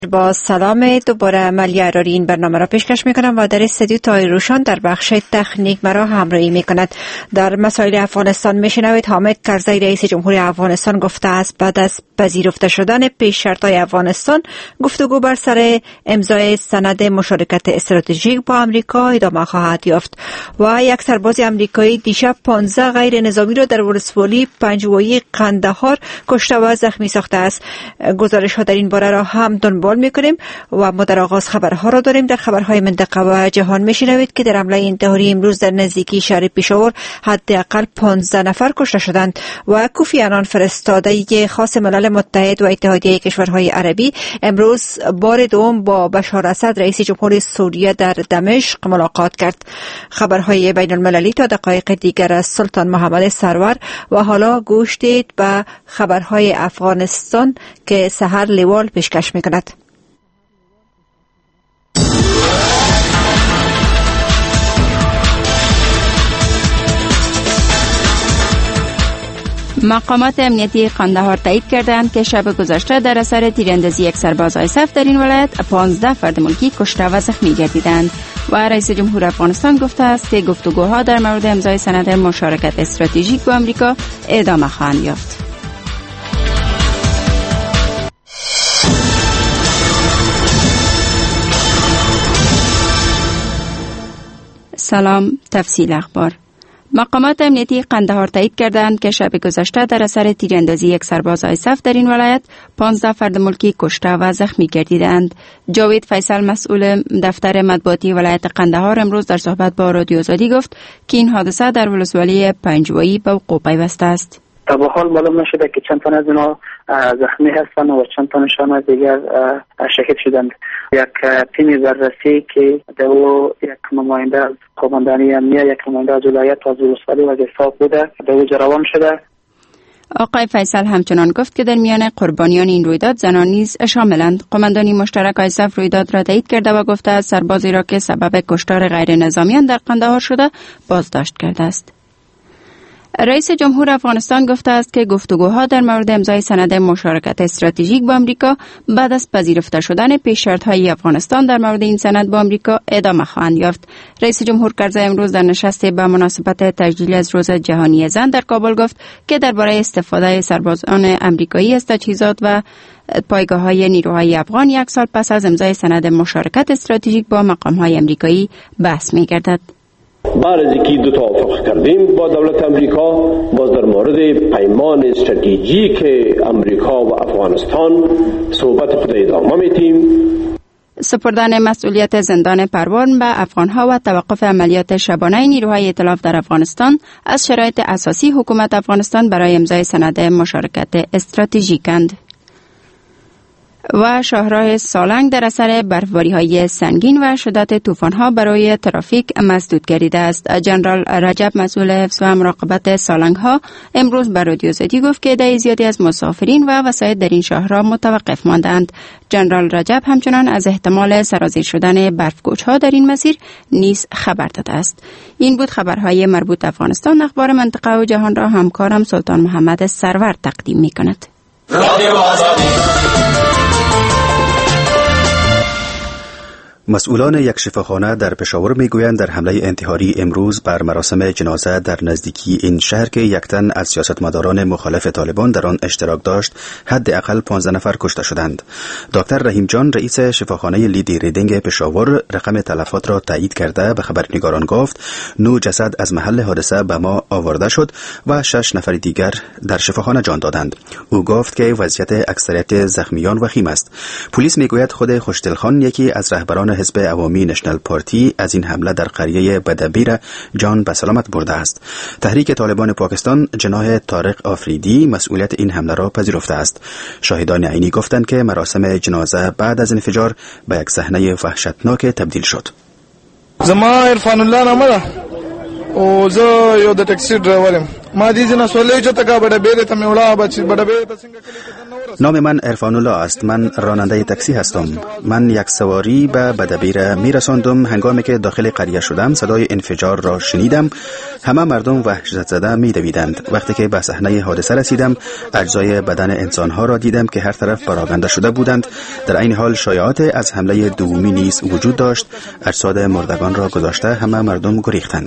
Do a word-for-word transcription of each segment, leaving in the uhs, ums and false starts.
با سلام دوباره عملی اراری این برنامه را پیشکش میکنم و در استودیو تایر روشان در بخش تکنیک مرا همراهی میکند. در مسائل افغانستان میشنوید حامد کرزی رئیس جمهوری افغانستان گفته است بعد از پذیرفته شدن پیش شرط‌های افغانستان گفتگو بر سر امضای سند مشارکت استراتژیک با آمریکا ادامه خواهد یافت. و یک سرباز آمریکایی دیشب پانزده غیر نظامی را در ولسوالی پنجوایی قندهار کشته و زخمی ساخته است. گزارش ها در این باره را هم دنبال میکنیم و ما در آغاز خبرها را داریم. در خبرهای منطقه و جهان میشنوید که در حمله انتحاری امروز در نزدیکی شهر پشاور حداقل پانزده نفر کشته شدند و کوفی عنان فرستاده خاص ملل متحد و اتحادیه کشورهای عربی امروز بار دوم با بشار اسد رئیس جمهور سوریه در دمشق ملاقات کرد. خبرهای بین المللی تا دقایق دیگر از سلطان محمد سرور و حالا گوش دید به خبرهای افغانستان که سحر لیوال پیشکش میکند. مقامات امنیتی قندهار تایید کردند که شب گذشته در اثر تیراندازی یک سرباز آی اس اف در این ولایت پانزده فرد ملکی کشته و زخمی گردیدند. و رئیس جمهور افغانستان گفته است که گفتگوها در مورد امضای سند مشارکت استراتژیک با آمریکا ادامه خواهند یافت. سلام، تفصیل اخبار. مقامات امنیتی قندهار تایید کردند که شب گذشته در اثر تیراندازی یک سرباز آی اس اف در این ولایت پانزده فرد ملکی کشته و زخمی گردیدند. جاوید فیصل مسئول دفتر مطبوعاتی ولایت قندهار امروز در صحبت با رادیو آزادی گفت که این حادثه در ولسوالی پنجوایی به وقوع پیوسته است. تا به حال معلوم نشده که چند تن از اینا زخمی هستند و چند تنشان از دیگر شهید شدند. یک تیم بررسی که دو یک نماینده از قماندانی امنیه، یک نماینده از ولایت و از ولسوالی و حساب بوده دو روان شده. آقای فیصل همچنان گفت که در میان قربانیان این رویداد زنان نیز شاملند. قماندانی مشترک آی اس اف رویداد را تایید کرده و گفته است سربازی را که سبب کشتار غیر نظامیان در قندهار شده بازداشت کرده است. رئیس جمهور افغانستان گفته است که گفتگوها در مورد امضای سند مشارکت استراتژیک با آمریکا بعد از پذیرفته شدن پیش شرط‌های افغانستان در مورد این سند با آمریکا ادامه خواهند یافت. رئیس جمهور کرزی امروز در نشستی به مناسبت تجلیل از روز جهانی زن در کابل گفت که درباره استفاده سربازان آمریکایی از تجهیزات و پایگاه‌های نیروهای افغان یک سال پس از امضای سند مشارکت استراتژیک با مقام‌های آمریکایی بحث می‌گردد. بعد از اینکه دو توافق کردیم با دولت امریکا، باز در مورد پیمان استراتژیک امریکا و افغانستان صحبت خود ادامه می‌دیم. سپردن مسئولیت زندان پروان به افغانها و توقف عملیات شبانه نیروهای ائتلاف در افغانستان از شرایط اساسی حکومت افغانستان برای امضای سند مشارکت استراتژیکند. و شاهراه سالنگ در اثر برفباری‌های سنگین و شدت طوفان‌ها برای ترافیک مسدود گردیده است. جنرال رجب مسئول حفظ و مراقبت سالنگ‌ها امروز به رادیو آزادی گفت که عدد زیادی از مسافرین و وسایط در این شاهراه متوقف ماندند. جنرال رجب همچنان از احتمال سرازیر شدن برفگوچ‌ها در این مسیر نیز خبر داده است. این بود خبرهای مربوط افغانستان. اخبار منطقه و جهان را همکارم سلطان محمد سرور تقدیم می‌کند. مسئولان یک شفاخانه در پشاور میگویند در حمله انتحاری امروز بر مراسم جنازه در نزدیکی این شهر که یک تن از سیاستمداران مخالف طالبان در آن اشتراک داشت حداقل پانزده نفر کشته شدند. دکتر رحیم جان رئیس شفاخانه لیدی ریدینگ پشاور رقم تلفات را تایید کرده به خبرنگاران گفت نو جسد از محل حادثه به ما آورده شد و شش نفر دیگر در شفاخانه جان دادند. او گفت که وضعیت اکثریت زخمیان وخیم است. پلیس میگوید خود خوشدلخان یکی از رهبران حزب عوامی نشنل پارتی از این حمله در قریه بدبیر جان به سلامت برده است. تحریک طالبان پاکستان جناح طارق آفریدی مسئولیت این حمله را پذیرفته است. شاهدان عینی گفتند که مراسم جنازه بعد از انفجار به یک صحنه وحشتناک تبدیل شد. زما عرفان الله نامه ده او زه یو د ټکسي ډرایورم نام من عرفان الله است. من راننده تاکسی هستم. من یک سواری به بدبیر میرساندم. هنگامی که داخل قریه شدم صدای انفجار را شنیدم. همه مردم وحشت زده میدویدند. وقتی که به صحنه حادثه رسیدم اجزای بدن انسانها را دیدم که هر طرف پراکنده شده بودند. در این حال شایعات از حمله دومی نیز وجود داشت. اجساد مردگان را گذاشته همه مردم گریختند.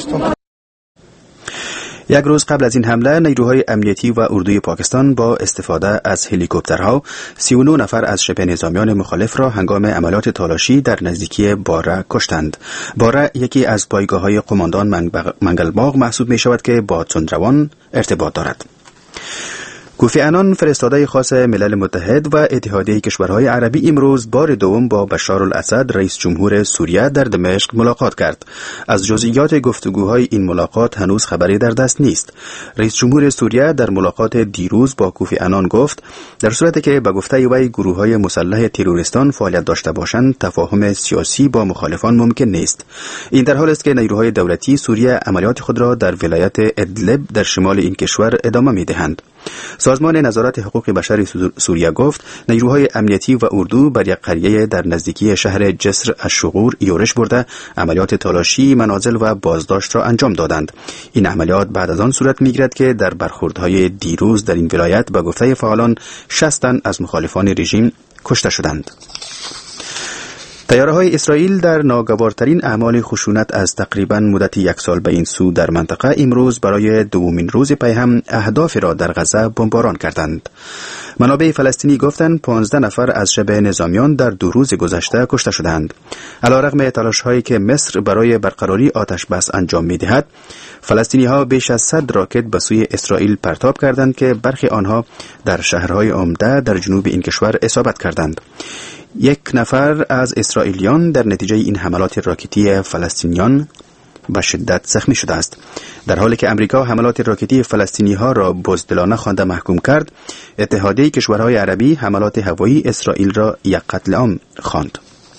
یک روز قبل از این حمله نیروهای امنیتی و اردوی پاکستان با استفاده از هلیکوپترها سی و نه نفر از شبه نظامیان مخالف را هنگام عملیات تالاشی در نزدیکی باره کشتند. باره یکی از پایگاه‌های قماندان منگلباغ محسوب می شود که با تندروان ارتباط دارد. کوفی عنان فرستاده خاص ملل متحد و اتحادیه کشورهای عربی امروز بار دوم با بشار الاسد رئیس جمهور سوریه در دمشق ملاقات کرد. از جزئیات گفتگوهای این ملاقات هنوز خبری در دست نیست. رئیس جمهور سوریه در ملاقات دیروز با کوفی عنان گفت در صورتی که به گفته وی گروه‌های مسلح تروریستان فعالیت داشته باشند تفاهم سیاسی با مخالفان ممکن نیست. این در حالی است که نیروهای دولتی سوریه عملیات خود را در ولایت ادلب در شمال این کشور ادامه می‌دهند. سازمان نظارت حقوق بشر سوریه گفت نیروهای امنیتی و اردو بر یک قریه در نزدیکی شهر جسر الشغور یورش برده عملیات تالاشی منازل و بازداشت را انجام دادند. این عملیات بعد از آن صورت می‌گیرد که در برخوردهای دیروز در این ولایت به گفته فعالان شصت تن از مخالفان رژیم کشته شدند. طیاره‌های اسرائیل در ناگوارترین اعمال خشونت از تقریباً مدت یک سال به این سو در منطقه امروز برای دومین روز پی هم اهداف را در غزه بمباران کردند. منابع فلسطینی گفتند پانزده نفر از شبه نظامیان در دو روز گذشته کشته شدند. علیرغم تلاش‌هایی که مصر برای برقراری آتش بس انجام می‌دهد، فلسطینی‌ها بیش از صد راکت به سوی اسرائیل پرتاب کردند که برخی آنها در شهرهای عمده در جنوب این کشور اصابت کردند. یک نفر از اسرائیلیان در نتیجه این حملات راکتی فلسطینیان به شدت زخمی شده است. در حالی که امریکا حملات راکتی فلسطینی ها را بزدلانه خوانده محکوم کرد، اتحادیه کشورهای عربی حملات هوایی اسرائیل را یک قتل عام خواند.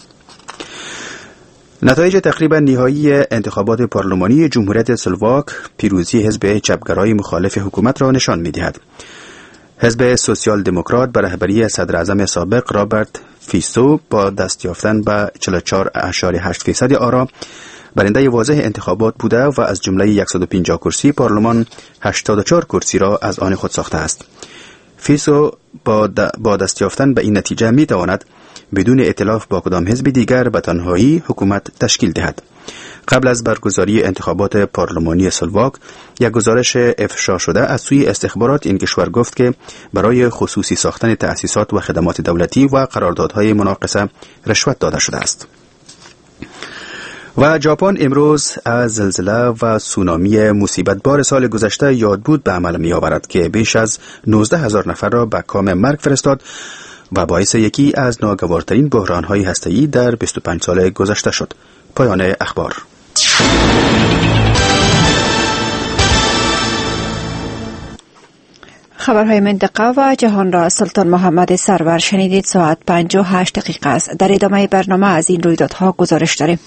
نتایج تقریبا نهایی انتخابات پارلمانی جمهوریت اسلواک پیروزی حزب چپگرای مخالف حکومت را نشان می‌دهد. حزب سوسیال دموکرات به رهبری صدر اعظم سابق رابرت فیسو با دست یافتن به چهل و چهار ممیز هشت درصد آرا برنده واضح انتخابات بوده و از جمله صد و پنجاه کرسی پارلمان هشتاد و چهار کرسی را از آن خود ساخته است. فیسو با, با دست یافتن به این نتیجه می تواند بدون ائتلاف با کدام حزب دیگر به تنهایی حکومت تشکیل دهد. قبل از برگزاری انتخابات پارلمانی اسلواک یک گزارش افشا شده از سوی استخبارات این کشور گفت که برای خصوصی ساختن تأسیسات و خدمات دولتی و قراردادهای مناقصه رشوت داده شده است. و ژاپن امروز از زلزله و سونامی مصیبت بار سال گذشته یاد بود به عمل می آورد که بیش از نوزده هزار نفر را به کام مرگ فرستاد و باعث یکی از ناگوارترین بحران‌های هسته‌ای در بیست و پنج سال گذشته شد. پایان اخبار. خبرهای منطقه و جهان را سلطان محمد سرور شنیدید. ساعت پنج و هشت دقیقه است. در ادامه برنامه از این رویدادها گزارش داریم.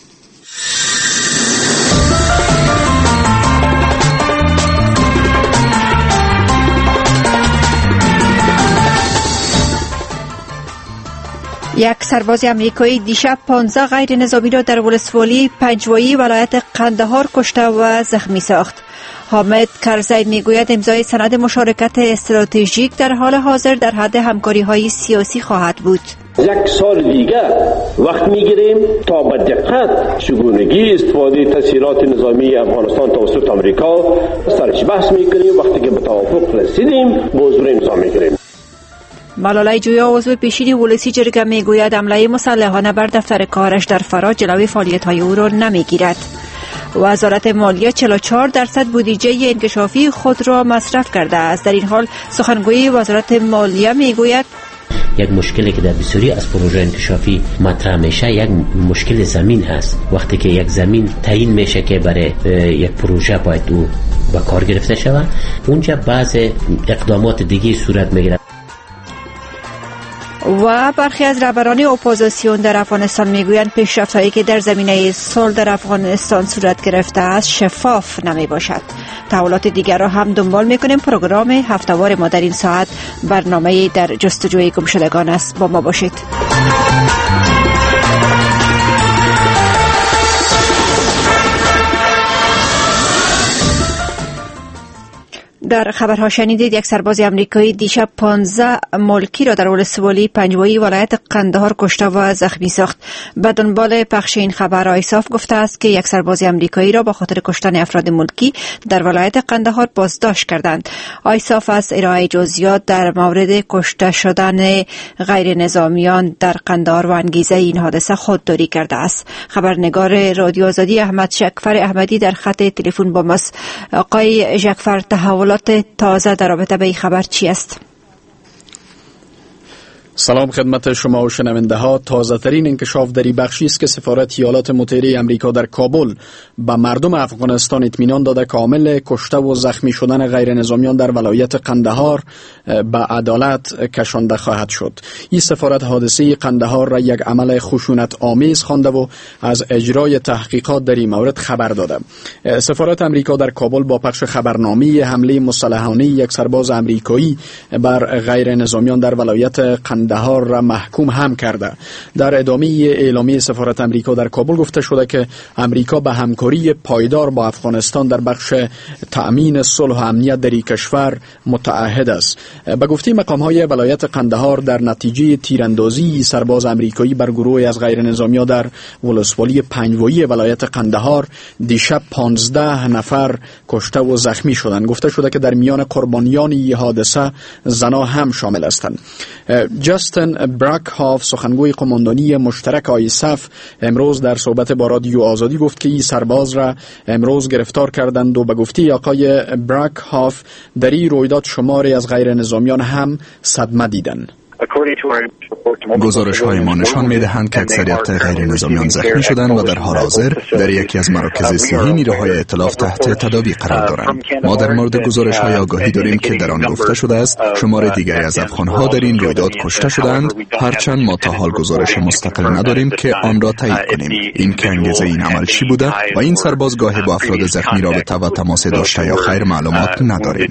یک سرباز امریکایی دیشب پانزده غیر نظامی را در ولسوالی پنجوایی ولایت قندهار کشته و زخمی ساخت. حامد کرزی میگوید امضای سند مشارکت استراتژیک در حال حاضر در حد همکاری‌های سیاسی خواهد بود. یک سال دیگر وقت میگیریم تا با دقت چگونگی استفاده تسهیلات نظامی افغانستان توسط آمریکا سرش بحث میکنیم. وقتی که به توافق رسیدیم موضوع امضا میگیریم. ملالای جویا عضو پیشین ولسی جرگه میگوید حمله مسلحانه بر دفتر کارش در فرا جلوی فعالیت‌های او را نمیگیرد. وزارت مالیه چهل و چهار درصد بودجه انکشافی خود را مصرف کرده است. در این حال سخنگوی وزارت مالیه میگوید یک مشکلی که در بسیاری از پروژه انکشافی مطرح میشه یک مشکل زمین هست. وقتی که یک زمین تعیین میشه که برای یک پروژه باید او به کار گرفته شود، اونجا بعض اقدامات دیگه صورت میگیره. و برخی از رهبران اپوزیسیون در افغانستان میگویند پیشرفت‌هایی که در زمینه صلح در افغانستان صورت گرفته است شفاف نمی باشد. تحولات دیگر را هم دنبال میکنیم. پروگرام هفته‌وار ما در این ساعت برنامه در جستجوی گمشدگان است. با ما باشید. در خبرها شنیدید یک سرباز امریکایی دیشب پانزده ملکی را در ولسوالی پنجوایی ولایت قندهار کشته و زخمی ساخت. به دنبال پخش این خبر آیساف گفته است که یک سرباز امریکایی را با خاطر کشتن افراد ملکی در ولایت قندهار بازداشت کردند. آیساف از ارائه جزئیات در مورد کشته شدن غیر نظامیان در قندهار و انگیزه این حادثه خودداری کرده است. خبرنگار رادیو آزادی احمد جعفر احمدی در خط تلفن با ماست. آقای جعفر، تحولات تازه در رابطه با این خبر چی است؟ سلام خدمت شما و شنونده ها. تازه ترین انکشاف در این بخشی است که سفارت ایالات متحده آمریکا در کابل به مردم افغانستان اطمینان داده که عامل کشته و زخمی شدن غیر نظامیان در ولایت قندهار به عدالت کشانده خواهد شد. این سفارت حادثه قندهار را یک عمل خشونت آمیز خوانده و از اجرای تحقیقات در این مورد خبر داده. سفارت آمریکا در کابل با پخش خبرنامه حمله مسلحانه یک سرباز آمریکایی بر غیر نظامیان در ولایت قندهار قندهار را محکوم هم کرده. در ادامه اعلامیه سفارت امریکا در کابل گفته شده که امریکا به همکاری پایدار با افغانستان در بخش تأمین صلح و امنیت در این کشور متعهد است. به گفته مقام‌های ولایت قندهار در نتیجه تیراندازی سرباز امریکایی بر گروهی از غیر نظامیان در ولسوالی پنجوایی ولایت قندهار دیشب پانزده نفر کشته و زخمی شدند. گفته شده که در میان قربانیان این حادثه زنان هم شامل هستند. جاستن براکهاف سخنگوی قماندانی مشترک آیساف امروز در صحبت با رادیو آزادی گفت که این سرباز را امروز گرفتار کردند و به گفته آقای براکهاف در این رویداد شماری از غیر نظامیان هم صدمه دیدند. گزارش های ما نشان می دهند که اکثریت غیر نظامیان زخمی شدند و در حال حاضر در یکی از مراکز صحی نیروهای ائتلاف تحت تداوی قرار دارند. ما در مورد گزارش های آگاهی داریم که در آن گفته شده است شمار دیگری از افغان ها در این رویداد کشته شدند، هرچند ما تا حال گزارش مستقل نداریم که آن را تایید کنیم. این که انگیزه این عمل چی بوده و این سرباز گاهی با افراد زخمی رابطه و تماس داشته یا خیر معلومات نداریم.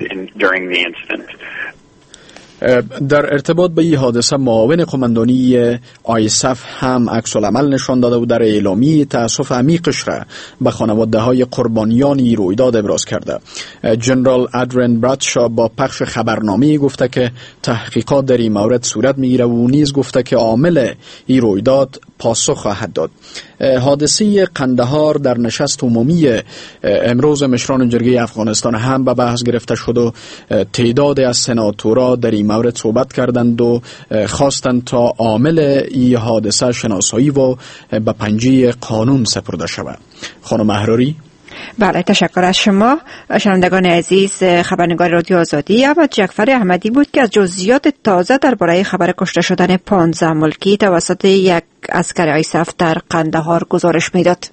در ارتباط به این حادثه معاون قماندانی آیساف هم عکس العمل نشان داده و در اعلامیه تأسف عمیقش را به خانواده های قربانیان این رویداد ابراز کرده. جنرال ادرین برادشا با پخش خبرنامه گفته که تحقیقات در این مورد صورت میگیره و نیز گفته که عامل این رویداد پاسخ خواهد داد. حادثه قندهار در نشست عمومی امروز مشران جرگه افغانستان هم به بحث گرفته شد و تعداد از سناتورها در این مورد صحبت کردند و خواستند تا عامل این حادثه شناسایی و به پنجه قانون سپرده شود. خانم احراری. بله، تشکر از شما. شنوندگان عزیز، خبرنگار رادیو آزادی احمد جعفر احمدی بود که از جزئیات تازه درباره خبر کشته شدن پانزده ملکی توسط یک عسکر آیساف در قندهار گزارش میداد.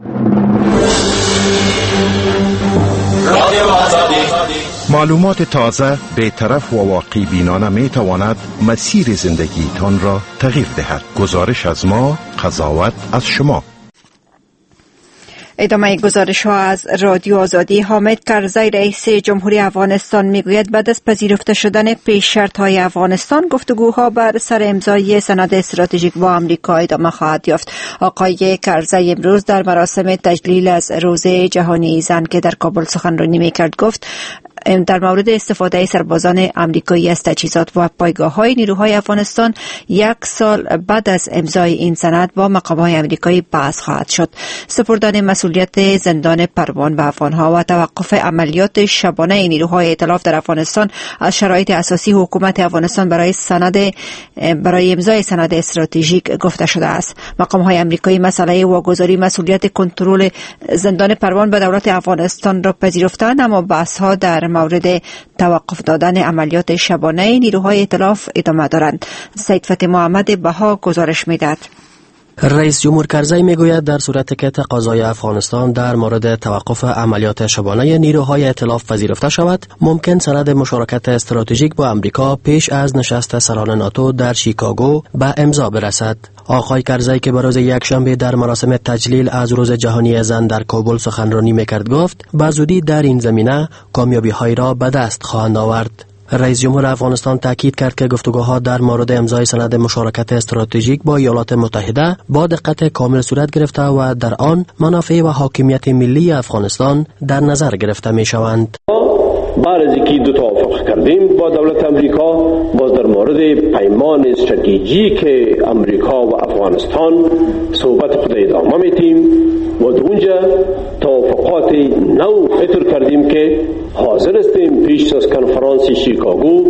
معلومات تازه بی‌طرف و واقع بینانه می تواند مسیر زندگیتان را تغییر دهد. گزارش از ما، قضاوت از شما. ادامه گزارش ها از رادیو آزادی. حامد کرزی رئیس جمهوری افغانستان میگوید بعد از پذیرفته شدن پیش شرط های افغانستان گفتگوها بر سر امضای سند استراتژیک با آمریکا ادامه خواهد یافت. آقای کرزی امروز در مراسم تجلیل از روز جهانی زن که در کابل سخنرانی میکرد گفت در مورد استفاده سربازان آمریکایی از تجهیزات و پایگاه‌های نیروهای افغانستان یک سال بعد از امضای این سند با مقام‌های آمریکایی بحث خواهد شد. سپردن مسئولیت زندان پروان به افغان‌ها و توقف عملیات شبانه نیروهای ائتلاف در افغانستان از شرایط اساسی حکومت افغانستان برای سند برای امضای سند استراتژیک گفته شده است. مقام‌های آمریکایی مسئله واگذاری مسئولیت کنترل زندان پروان به دولت افغانستان را پذیرفتند، اما بحث‌ها در مورد توقف دادن عملیات شبانه نیروهای ائتلاف ادامه دارند. سید فتح محمد بها گزارش میدهد. رئیس جمهور کرزی میگوید در صورتی که تقاضای افغانستان در مورد توقف عملیات شبانه نیروهای ائتلاف پذیرفته شود، ممکن سند مشارکت استراتژیک با امریکا پیش از نشست سران ناتو در شیکاگو به امضا برسد. آقای کرزی که به روز یکشنبه در مراسم تجلیل از روز جهانی زن در کابل سخنرانی میکرد گفت به زودی در این زمینه کامیابی‌هایی را به دست خواهند آورد. رئیس جمهور افغانستان تاکید کرد که گفتگوها در مورد امضای سند مشارکت استراتژیک با ایالات متحده با دقت کامل صورت گرفته و در آن منافع و حاکمیت ملی افغانستان در نظر گرفته می شوند. بعد از اینکه دو توافق کردیم با دولت امریکا، باز در مورد پیمان استراتژیک امریکا و افغانستان صحبت خود ادامه میتیم و در اونجا توافقات نو اطلاع کردیم که حاضر استیم پیش از کنفرانس شیکاگو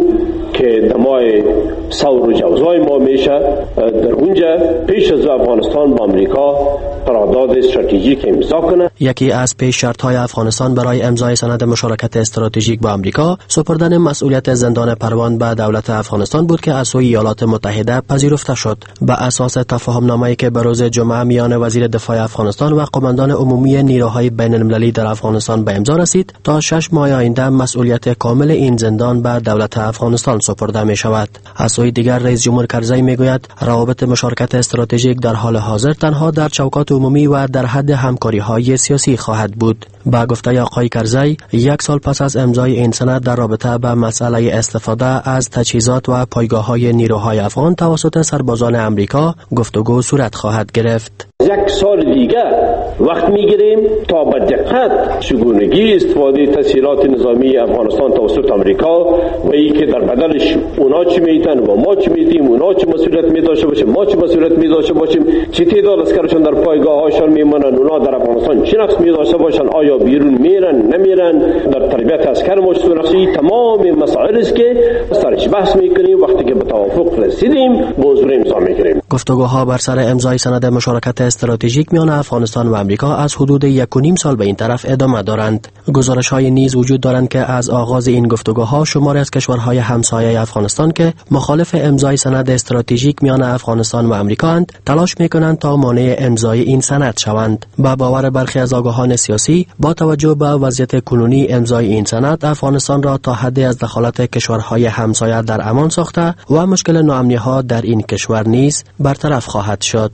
که دمای سور و جوزای ما میشه، در اونجا پیش از افغانستان با امریکا قرارداد استراتژیک امضا کنه. یکی از پیش شرط های افغانستان برای امضای سند مشارکت استراتژیک با امریکا سپردن مسئولیت زندان پروان به دولت افغانستان بود که از سوی ایالات متحده پذیرفته شد. به اساس تفاهم نامه‌ای که به روز جمعه میان وزیر دفاع افغانستان و قماندان عمومی نیروهای بین المللی در افغانستان به امضا رسید، تا شش ماه آینده مسئولیت کامل این زندان به دولت افغانستان سپرده می شود. از سوی دیگر رئیس جمهور کرزی می گوید روابط مشارکت استراتژیک در حال حاضر تنها در چوکات عمومی و در حد همکاری های سیاسی خواهد بود. با گفته آقای کرزی، یک سال پس از امضای این سند در رابطه با مسئله استفاده از تجهیزات و پایگاه‌های نیروهای افغان توسط سربازان امریکا گفتگو صورت خواهد گرفت. یک سال دیگه وقت میگیریم تا به دقت چگونگی استفاده تسهیلات نظامی افغانستان توسط امریکا و ای که در بدلش اونا چی میتن و ما چی میتیم، اونا چی مسئولیت میداشته باشیم، ما چی مسئولیت میداشته باشیم، چی تعداد عسکرشون در پایگاه هاشون میمونن، اونا در افغانستان چی نقص میداشته باشن، آیا بیرون میرن نمیرن، در تربیت عسکر ما چی نقصی، تمام مسائل است که سرش بحث میکنیم. وقتی که به توافق رسیدیم موضوع امضا میکنیم. گفتگوها بر سر امضای سند مشارکت استراتژیک میان افغانستان و امریکا از حدود یک و نیم سال به این طرف ادامه دارند. گزارش‌های نیز وجود دارند که از آغاز این گفتگوها شماری از کشورهای همسایه افغانستان که مخالف امضای سند استراتژیک میان افغانستان و امریکا اند، تلاش می‌کنند تا مانع امضای این سند شوند. با باور برخی از آگاهان سیاسی، با توجه به وضعیت کنونی امضای این سند افغانستان را تا حدی از دخالت کشورهای همسایه در امان ساخته و مشکل ناامنی‌ها در این کشور نیز برطرف خواهد شد.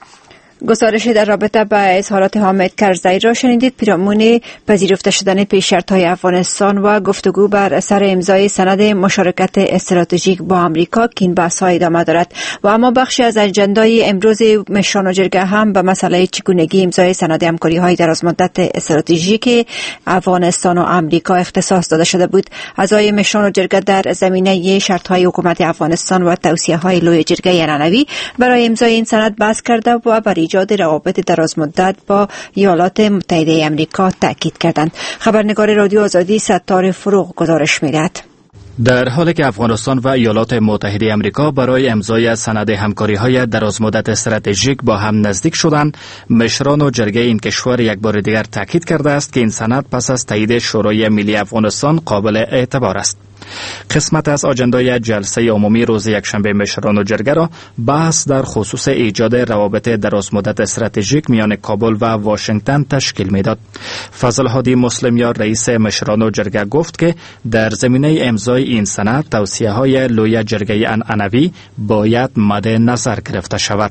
گزارشی در رابطه با اظهارات حامد کرزی را شنیدید. پیرامون پذیرفته شدن پیش شرط‌های افغانستان و گفتگو بر سر امضای سند مشارکت استراتژیک با امریکا که این بحث‌ها ادامه دارد و اما بخشی از اجندای امروز مشران و جرگه هم به مسئله چگونگی امضای سند همکاری‌های درازمدت استراتژیک افغانستان و امریکا اختصاص داده شده بود. اعضای مشران و جرگه در زمینه شرط‌های حکومت افغانستان و توصیه‌های لوی جرگه عنعنوی برای امضای این سند بحث کرده و بر ایجاد روابط درازمدت با ایالات متحده امریکا تاکید کردند. خبرنگار رادیو آزادی ستار فروغ گزارش می‌دهد. در حالی که افغانستان و ایالات متحده امریکا برای امضای سند همکاری‌های درازمدت استراتژیک با هم نزدیک شدند، مشران و جرگه این کشور یک بار دیگر تاکید کرده است که این سند پس از تایید شورای ملی افغانستان قابل اعتبار است. قسمت از آجندای جلسه عمومی روز یکشنبه مشران و جرگه را بحث در خصوص ایجاد روابط درازمدت استراتژیک میان کابل و واشنگتن تشکیل میداد. فضل هادی مسلمیار رئیس مشران و جرگه گفت که در زمینه امضای این سند توصیه‌های لوی جرگه عنعنوی باید مد نظر گرفته شود.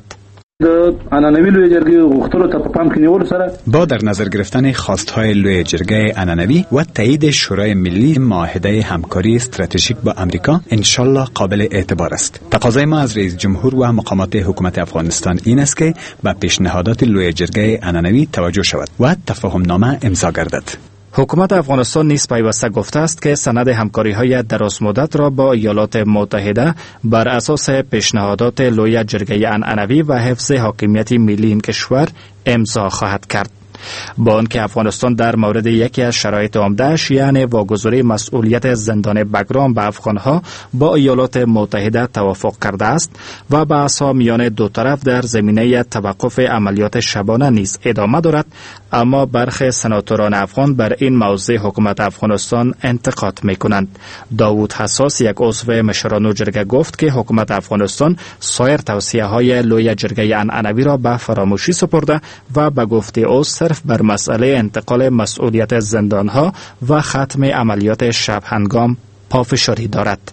با در نظر گرفتن خواستهای لوی جرگه عنعنوی و تایید شورای ملی معاهده همکاری استراتژیک با امریکا انشالله قابل اعتبار است. تقاضای ما از رئیس جمهور و مقامات حکومت افغانستان این است که به پیشنهادات لوی جرگه عنعنوی توجه شود و تفاهم نامه امضا گردد. حکومت افغانستان نیز پیوسته گفته است که سند همکاری‌های درازمدت را با ایالات متحده بر اساس پیشنهادات لوی جرگه عنعنوی و حفظ حاکمیت ملی این کشور امضا خواهد کرد. با آنکه افغانستان در مورد یکی از شرایط عمده‌اش یعنی واگذاری مسئولیت زندان بگرام به افغانها با ایالات متحده توافق کرده است و بحث‌ها میان دو طرف در زمینه توقف عملیات شبانه نیز ادامه دارد، اما برخی سناتوران افغان بر این موضوع حکومت افغانستان انتقاد می‌کنند. داوود حساس یک عضو مشران جرگه گفت که حکومت افغانستان سایر توصیه‌های لوی جرگه انعنوی را به فراموشی سپرده و به گفته او صرف بر مسئله انتقال مسئولیت زندانها و ختم عملیات شب هنگام پافشاری دارد.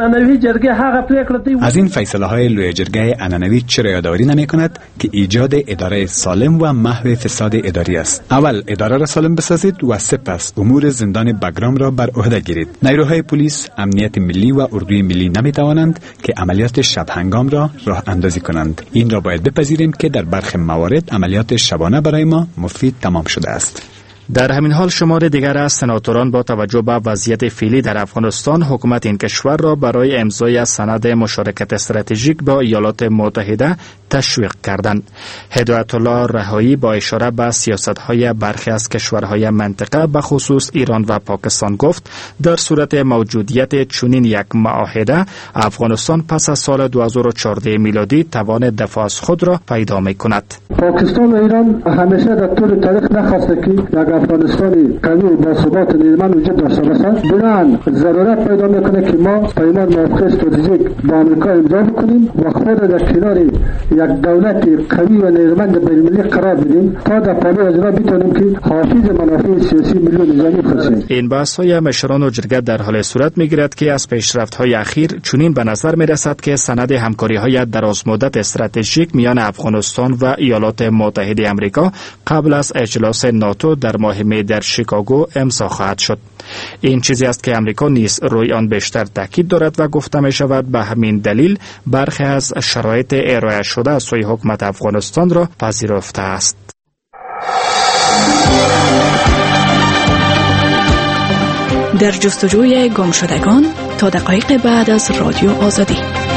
از این فیصله های لوی جرگه انعنوی چرا یادآوری نمی کند که ایجاد اداره سالم و محو فساد اداری است؟ اول اداره را سالم بسازید و سپس امور زندان بگرام را بر عهده گیرید. نیروهای پلیس، امنیت ملی و اردوی ملی نمی توانند که عملیات شب هنگام را راه اندازی کنند. این را باید بپذیریم که در برخی موارد عملیات شبانه برای ما مفید تمام شده است. در همین حال شمار دیگر از سناتوران با توجه به وضعیت فعلی در افغانستان حکومت این کشور را برای امضای سند مشارکت استراتژیک با ایالات متحده تشویق کردند. هدایت الله رهایی با اشاره به سیاست‌های برخی از کشورهای منطقه به خصوص ایران و پاکستان گفت در صورت موجودیت چنین یک معاهده افغانستان پس از سال دو هزار و چهارده میلادی توان دفاع از خود را پیدا می‌کند. پاکستان و ایران همیشه در طول تاریخ نخواسته که یک افغانستانی قوی و باثبات نیرومند وجود داشته باشد. بنابراین ضرورت پیدا میکنه که ما پیمان موافقه استراتژیک با آمریکا امضا بکنیم و خود در کنار یک دولت قوی و نیرومند بین‌المللی قرار بدیم تا در پابند از آنها بتوانیم که حافظ منافع سیاسی ملی و نظامی باشیم. این بحث‌های مشران و جرگه در حال صورت میگیرد که از پیشرفت‌های اخیر چنین به نظر میرسد که سند همکاری‌های درازمدت استراتژیک میان افغانستان و ایالات متحده آمریکا قبل از اجلاس ناتو در ماه می در شیکاگو امضا خواهد شد. این چیزی است که امریکا نیز روی آن بیشتر تاکید دارد و گفته می شود به همین دلیل برخی از شرایط ارائه شده از سوی حکومت افغانستان را پذیرفته است. در جستجوی گمشدگان تا دقایق بعد از رادیو آزادی.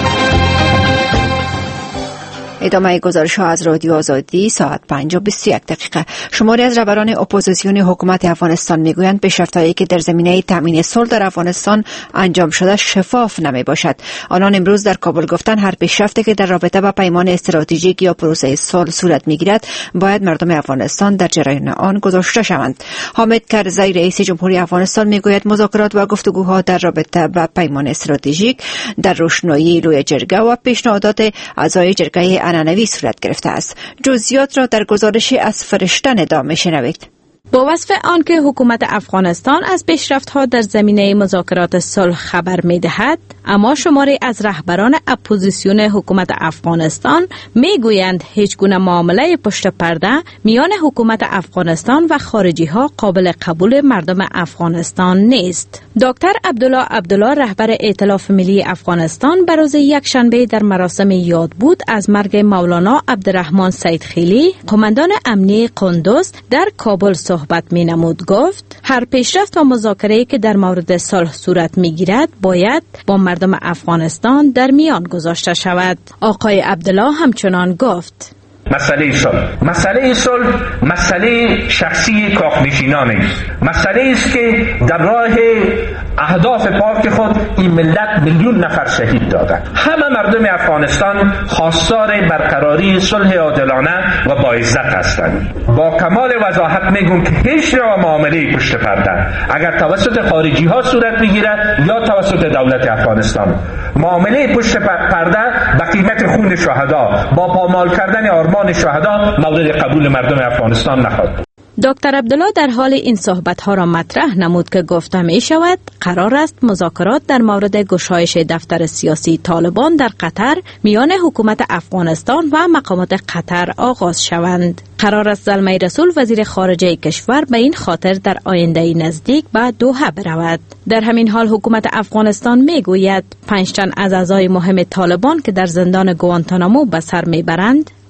ادامه گزارش ها از رادیو آزادی ساعت پنج و بیست و یک دقیقه. شماری از رهبران اپوزیسیون حکومت افغانستان میگویند پیشرفت‌هایی که در زمینه تامین صلح در افغانستان انجام شده شفاف نمی باشد. آنان امروز در کابل گفتند هر پیشرفتی که در رابطه با پیمان استراتژیک یا پروسه صلح صورت میگیرد باید مردم افغانستان در جریان آن گذاشته شوند. حامد کرزی رئیس جمهوری افغانستان میگوید مذاکرات و گفتگوها در رابطه با پیمان استراتژیک در روشنایی لوی جرگه و پیشنهادات اعضای جرگه انعنوی صورت گرفته است. جزئیات را در گزارشی از فرشته ندا میشنوید. با وصف آن که حکومت افغانستان از پیشرفت‌ها در زمینه مذاکرات صلح خبر می‌دهد، اما شماری از رهبران اپوزیسیون حکومت افغانستان می‌گویند هیچ گونه معامله پشت پرده میان حکومت افغانستان و خارجی‌ها قابل قبول مردم افغانستان نیست. دکتر عبدالله عبدالله رهبر ائتلاف ملی افغانستان به روز یکشنبه در مراسم یادبود از مرگ مولانا عبدالرحمن سیدخیلی، قماندان امنی قندوز در کابل صحبت می نمود. گفت هر پیشرفت و مذاکره‌ای که در مورد صلح صورت می گیرد باید با مردم افغانستان در میان گذاشته شود. آقای عبدالله همچنان گفت مسئله صلح مسئله صلح مسئله شخصی کاخنشینان است. مسئله است که در راه اهداف پاک خود این ملت میلیون نفر شهید دادند. همه مردم افغانستان خواستار برقراری صلح عادلانه و با عزت هستند. با کمال وضاحت میگم که هیچ نوع معامله پشت پرده اگر توسط خارجی ها صورت میگیرد یا توسط دولت افغانستان، معامله پشت پرده به قیمت خون شهدا با پامال کردن آرمان شهدا مورد قبول مردم افغانستان نخواهد. دکتر عبدالله در حال این صحبت‌ها را مطرح نمود که گفته می شود قرار است مذاکرات در مورد گشایش دفتر سیاسی طالبان در قطر میان حکومت افغانستان و مقامات قطر آغاز شوند. قرار است زلمه رسول وزیر خارجه کشور به این خاطر در آینده نزدیک به دوحه برود. در همین حال حکومت افغانستان می گوید پنج تن از اعضای مهم طالبان که در زندان گوانتانامو به سر می برند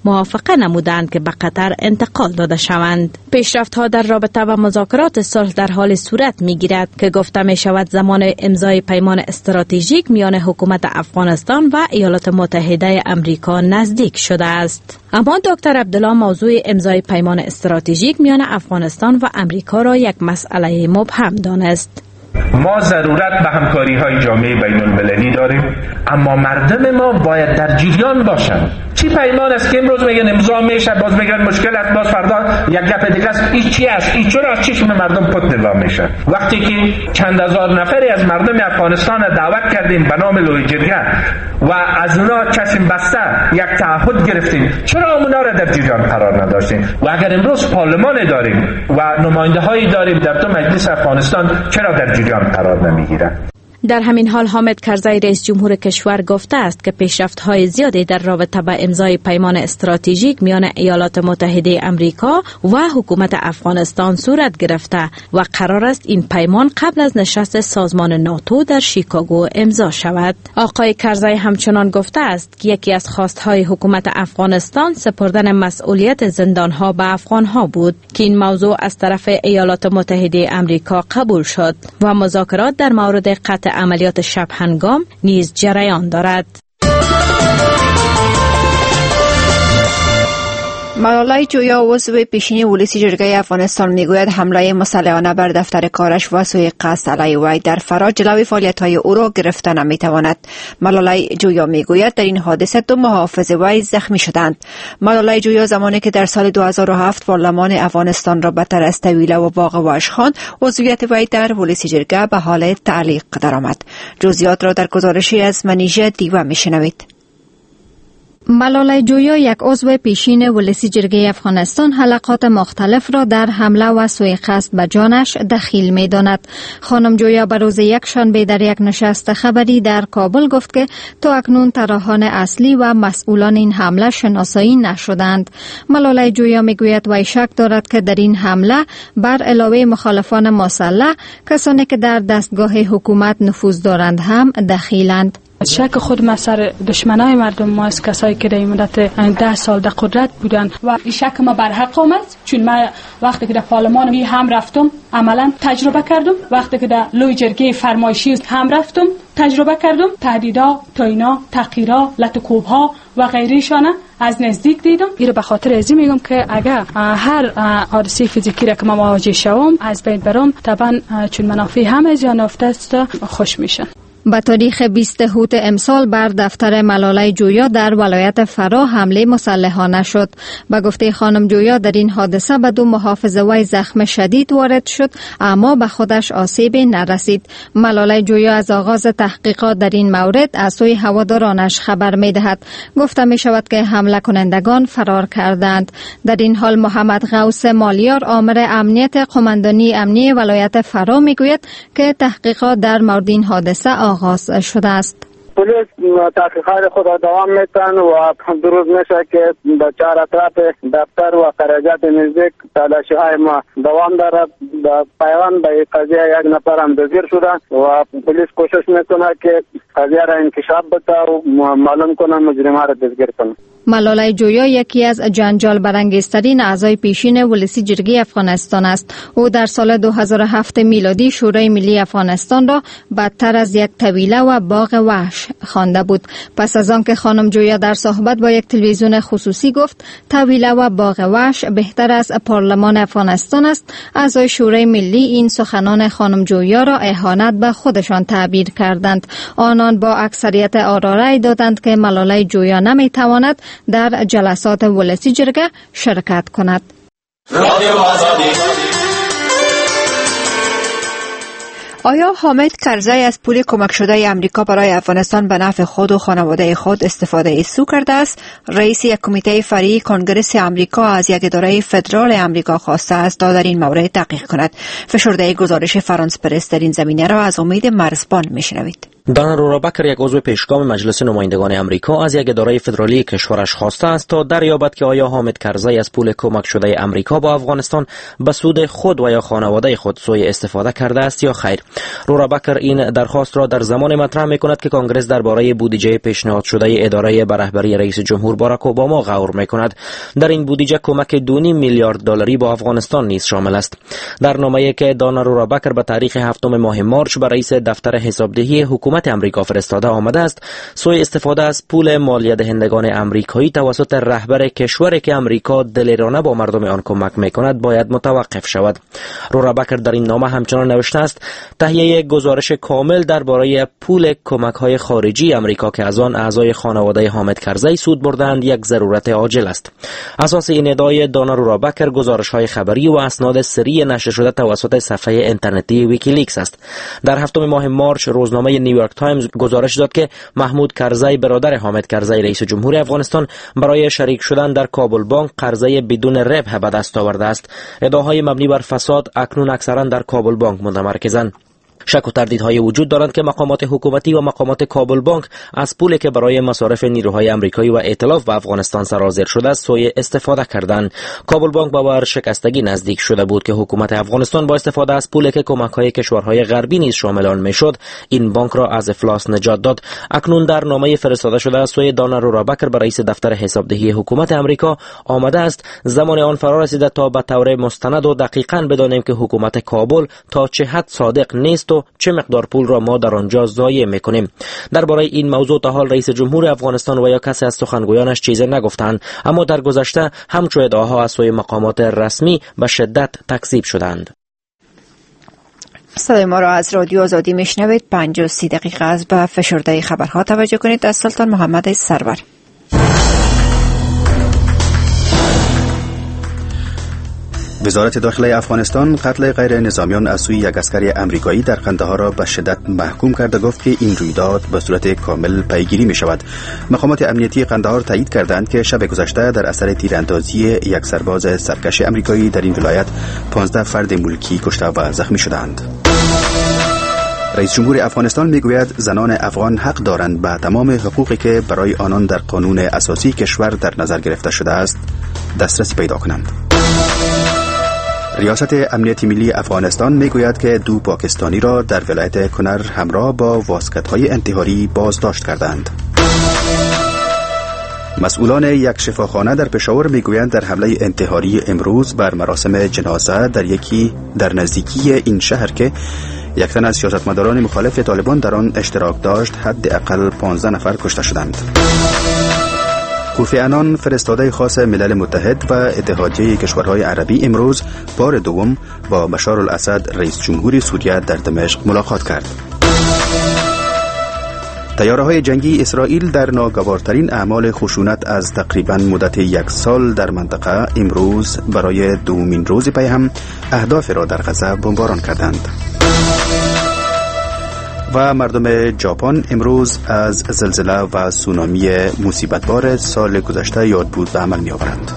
موافقه نمودند که به قطر انتقال داده شوند. پیشرفت‌ها در رابطه و مذاکرات صلح در حال صورت می‌گیرد که گفته می‌شود زمان امضای پیمان استراتژیک میان حکومت افغانستان و ایالات متحده آمریکا نزدیک شده است. اما دکتر عبدالله موضوع امضای پیمان استراتژیک میان افغانستان و آمریکا را یک مسئله مبهم دانست. ما ضرورت به همکاری های جامعه بین المللی داریم، اما مردم ما باید در جریان باشند. چی پیمان است که امروز میگن امضا میشه، باز میگن مشکل است، باز فردا یک گپ دیگه است. این چی است؟ این چرا از چشم مردم پد نوا میشه؟ وقتی که چند هزار نفری از مردم افغانستان دعوت کردیم به نام لوی جرگه و از اونا چشم بسته یک تعهد گرفتیم، چرا اونا را در جریان قرار نداشتیم؟ و اگر امروز پارلمان داریم و نماینده هایی داریم در دو مجلس افغانستان، چرا در جریان قرار نمیگیرند؟ در همین حال حامد کرزی رئیس جمهور کشور گفته است که پیشرفت‌های زیادی در رابطه با امضای پیمان استراتژیک میان ایالات متحده آمریکا و حکومت افغانستان صورت گرفته و قرار است این پیمان قبل از نشست سازمان ناتو در شیکاگو امضا شود. آقای کرزی همچنان گفته است که یکی از خواست‌های حکومت افغانستان سپردن مسئولیت زندان‌ها به افغان‌ها بود که این موضوع از طرف ایالات متحده آمریکا قبول شد و مذاکرات در مورد قطع عملیات شب هنگام نیز جریان دارد. ملالای جویا عضو پیشین ولسی جرگه افغانستان میگوید حمله مسلحانه بر دفتر کارش و سوء قصد علیه وی در فرا جلوی فعالیت‌های او را گرفته نمیتواند. ملالای جویا میگوید در این حادثه دو محافظ وی زخمی شدند. ملالای جویا زمانی که در سال دو هزار و هفت پارلمان افغانستان را بدتر از طویله و باغ وحش خواند، عضویت وی در ولسی جرگه به حال تعلیق درآمد. جزئیات را در گزارشی از منیژه دیوه میشنوید. ملالای جویا یک عضو پیشین ولسی جرگه افغانستان حلقات مختلف را در حمله و سوء قصد به جانش دخیل می داند. خانم جویا به روز یکشنبه در یک نشست خبری در کابل گفت که تا اکنون طراحان اصلی و مسئولان این حمله شناسایی نشدند. ملالای جویا می گوید وی شک دارد که در این حمله بر علاوه مخالفان مسلح کسانی که در دستگاه حکومت نفوذ دارند هم دخیلند. شک خود ما سر دشمنای مردم ما است، کسایی که در این مدت ده سال در قدرت بودن و این شک ما بر حق آمد، چون ما وقتی که در پارلمان هم رفتم عملا تجربه کردم، وقتی که در لوی جرگه فرمایشی هم رفتم تجربه کردم، تهدیدا، توینا، تحقیرا، لطکوبها و غیرشانه از نزدیک دیدم. این به خاطر ازی میگم که اگر هر حادثه فیزیکی را که ما مواجه شوم از بین برم، طبعا چون منافع همه زیان افته است خوش میشن. به تاریخ بیست هوت امسال بر دفتر ملالای جویا در ولایت فرا حمله مسلحانه شد. به گفته خانم جویا در این حادثه به دو محافظ وی زخم شدید وارد شد، اما به خودش آسیبی نرسید. ملالای جویا از آغاز تحقیقات در این مورد از سوی هوادارانش خبر می دهد. گفته می شود که حمله کنندگان فرار کردند. در این حال محمد غوث مالیار آمر امنیت قماندانی امنیه ولایت فرا می گوید که تحقیقات در مورد این حادثه آغاز شده است. پلیس تحقیقات خود را دوام میتن و دو روز میشه که به چهار اطراف دفتر و خراجات نزدیک تلاشی های ما دوام دارد. پیوند به قضیه یک نفر هم دستگیر شده و پلیس کوشش میکنه که قضیه را انکشاف بده و معلوم کنه مجرم ها را دستگیر کنه. ملالای جویا یکی از جنجال برانگیزترین اعضای پیشین ولسی جرگه افغانستان است. او در سال دو هزار و هفت میلادی شورای ملی افغانستان را بدتر از یک طویله و باغ وحش خوانده بود. پس از آن که خانم جویا در صحبت با یک تلویزیون خصوصی گفت طویله و باغ وحش بهتر از پارلمان افغانستان است، اعضای شورای ملی این سخنان خانم جویا را اهانت به خودشان تعبیر کردند. آنان با اکثریت آرا رای دادند که ملالای جویا نمیتواند در جلسات ولسی جرگه شرکت کند. آیا حامد کرزی از پول کمک شده امریکا برای افغانستان به نفع خود و خانواده خود استفاده سو کرده است؟ رئیس یک کمیته فرعی کنگره امریکا از یک اداره فدرال امریکا خواسته است تا در این مورد تحقیق کند. فشرده گزارش فرانس پرس در این زمینه را از امید مرزبان میشنوید. دانا رورابکر، یک عضو پیشگام مجلس نمایندگان امریکا، از یک اداره فدرالی کشورش خواسته است تا دریابد که آیا حامد کرزی از پول کمک شده امریکا با افغانستان به سود خود و یا خانواده خود سوء استفاده کرده است یا خیر. رورابکر این درخواست را در زمان مطرح می‌کند که کنگره درباره بودجه پیشنهاد شده اداره به رهبری رئیس جمهور باراک اوباما غور می‌کند. در این بودجه کمک دو و نیم میلیارد دلاری با افغانستان نیز شامل است. در نامه‌ای که دانا رورابکر به تاریخ هفتم ماه مارچ به رئیس دفتر حسابدهی حکومت امریکا فرستاده آمده است، سوء استفاده از پول مالیه دهندگان امریکایی توسط رهبر کشوری که امریکا دلیرانه با مردم آن کمک می‌کند باید متوقف شود. رورابکر در این نامه همچنان نوشته است تهیه گزارش کامل درباره پول کمک‌های خارجی امریکا که از آن اعضای خانواده حامد کرزی سود بردند یک ضرورت عاجل است. اساس این ادعای دانا رورابکر گزارش‌های خبری و اسناد سری نشر شده توسط صفحه اینترنتی ویکیلیکس است. در هفتم ماه مارچ روزنامه نیویورک تایمز گزارش داد که محمود کرزی برادر حامد کرزی رئیس جمهور افغانستان برای شریک شدن در کابل بانک قرضه بدون ربح به دست آورده است. ادعاهای مبنی بر فساد اکنون اکثرا در کابل بانک متمرکزند. شک و تردیدهای وجود دارند که مقامات حکومتی و مقامات کابل بانک از پولی که برای مصارف نیروهای امریکایی و ائتلاف به افغانستان سرازیر شده است سوء استفاده کردند. کابل بانک با ورشکستگی نزدیک شده بود که حکومت افغانستان با استفاده از پولی که کمک‌های کشورهای غربی نیز شامل آن میشد این بانک را از افلاس نجات داد. اکنون در نامه فرستاده شده از سوی دانا رورابکر به رئیس دفتر حسابدهی حکومت امریکا آمده است زمان آن فرا رسیده تا به طور مستند و دقیقاً بدانیم که حکومت کابل تا چه حد صادق نیست و چه مقدار پول را ما در آنجا ضایع میکنیم. درباره این موضوع تا حال رئیس جمهور افغانستان و یا کسی از سخنگویانش چیزی نگفتند، اما در گذشته همچو ادعاها از سوی مقامات رسمی به شدت تکذیب شدند. صدای ما را از رادیو آزادی میشنوید. پنج و سی دقیقه از به فشرده خبرها توجه کنید. از سلطان محمد سرور. وزارت داخله افغانستان قتل غیر نظامیان از سوی یک عسکر امریکایی در قندهار را به شدت محکوم کرده گفت که این رویداد به صورت کامل پیگیری می شود. مقامات امنیتی قندهار تایید کردند که شب گذشته در اثر تیراندازی یک سرباز سرکش امریکایی در این ولایت پانزده فرد ملکی کشته و زخمی شدند. رئیس جمهور افغانستان میگوید زنان افغان حق دارند به تمام حقوقی که برای آنان در قانون اساسی کشور در نظر گرفته شده است دسترسی پیدا کنند. ریاست امنیت ملی افغانستان میگوید که دو پاکستانی را در ولایت کنر همراه با واسکت‌های انتحاری بازداشت کردند. مسئولان یک شفاخانه در پشاور میگویند در حمله انتحاری امروز بر مراسم جنازه در یکی در نزدیکی این شهر که یک تن از سیاستمداران مخالف طالبان در آن اشتراک داشت حداقل پانزده نفر کشته شدند. کوفی عنان فرستاده خاص ملل متحد و اتحادیه کشورهای عربی امروز بار دوم با بشار الاسد رئیس جمهور سوریه در دمشق ملاقات کرد. طیاره‌های جنگی اسرائیل در ناگوارترین اعمال خشونت از تقریباً مدت یک سال در منطقه امروز برای دومین روز پی هم اهداف را در غزه بمباران کردند. و مردم ژاپن امروز از زلزله و سونامی مصیبتبار سال گذشته یادبود به عمل می آورند.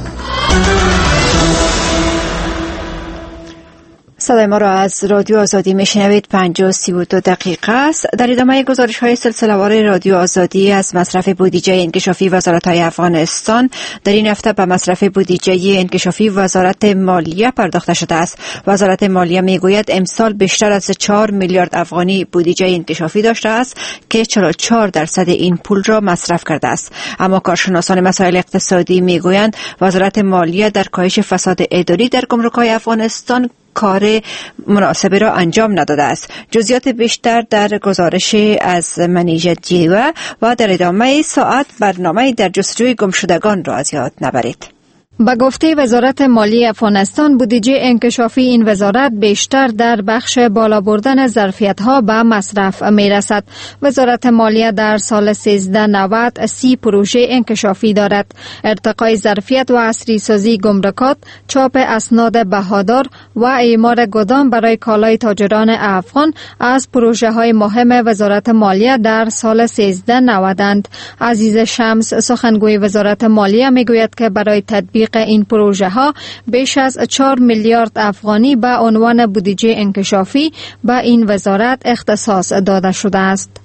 صدای ما را از رادیو آزادی میشنوید. پنج و سی و دو دقیقه است. در ادامه گزارش های سلسله‌وار رادیو آزادی از مصرف بودجه انکشافی وزارت های افغانستان در این هفته به مصرف بودجه انکشافی وزارت مالیه پرداخته شده است. وزارت مالیه میگوید امسال بیشتر از چهار میلیارد افغانی بودجه انکشافی داشته است که چهل و چهار درصد این پول را مصرف کرده است. اما کارشناسان مسائل اقتصادی میگویند وزارت مالیه در کاهش فساد اداری در گمرک‌های افغانستان کار مناسبی را انجام نداده است. جزئیات بیشتر در گزارش از منیژه جیوه و در ادامه ساعت برنامه در جستجوی گمشدگان را از یاد نبرید. به گفته وزارت مالی افغانستان بودجه انکشافی این وزارت بیشتر در بخش بالا بردن ظرفیت‌ها به مصرف می‌رسد. وزارت مالیه در سال سیزده نود سی پروژه انکشافی دارد. ارتقای ظرفیت و عصری سازی گمرکات، چاپ اسناد بهادار و اعمار گدام برای کالای تاجران افغان از پروژه‌های مهم وزارت مالیه در سال سیزده نودند. عزیز شمس سخنگوی وزارت مالیه می‌گوید که برای تطبیق این پروژه ها بیش از چهار میلیارد افغانی به عنوان بودجه انکشافی به این وزارت اختصاص داده شده است.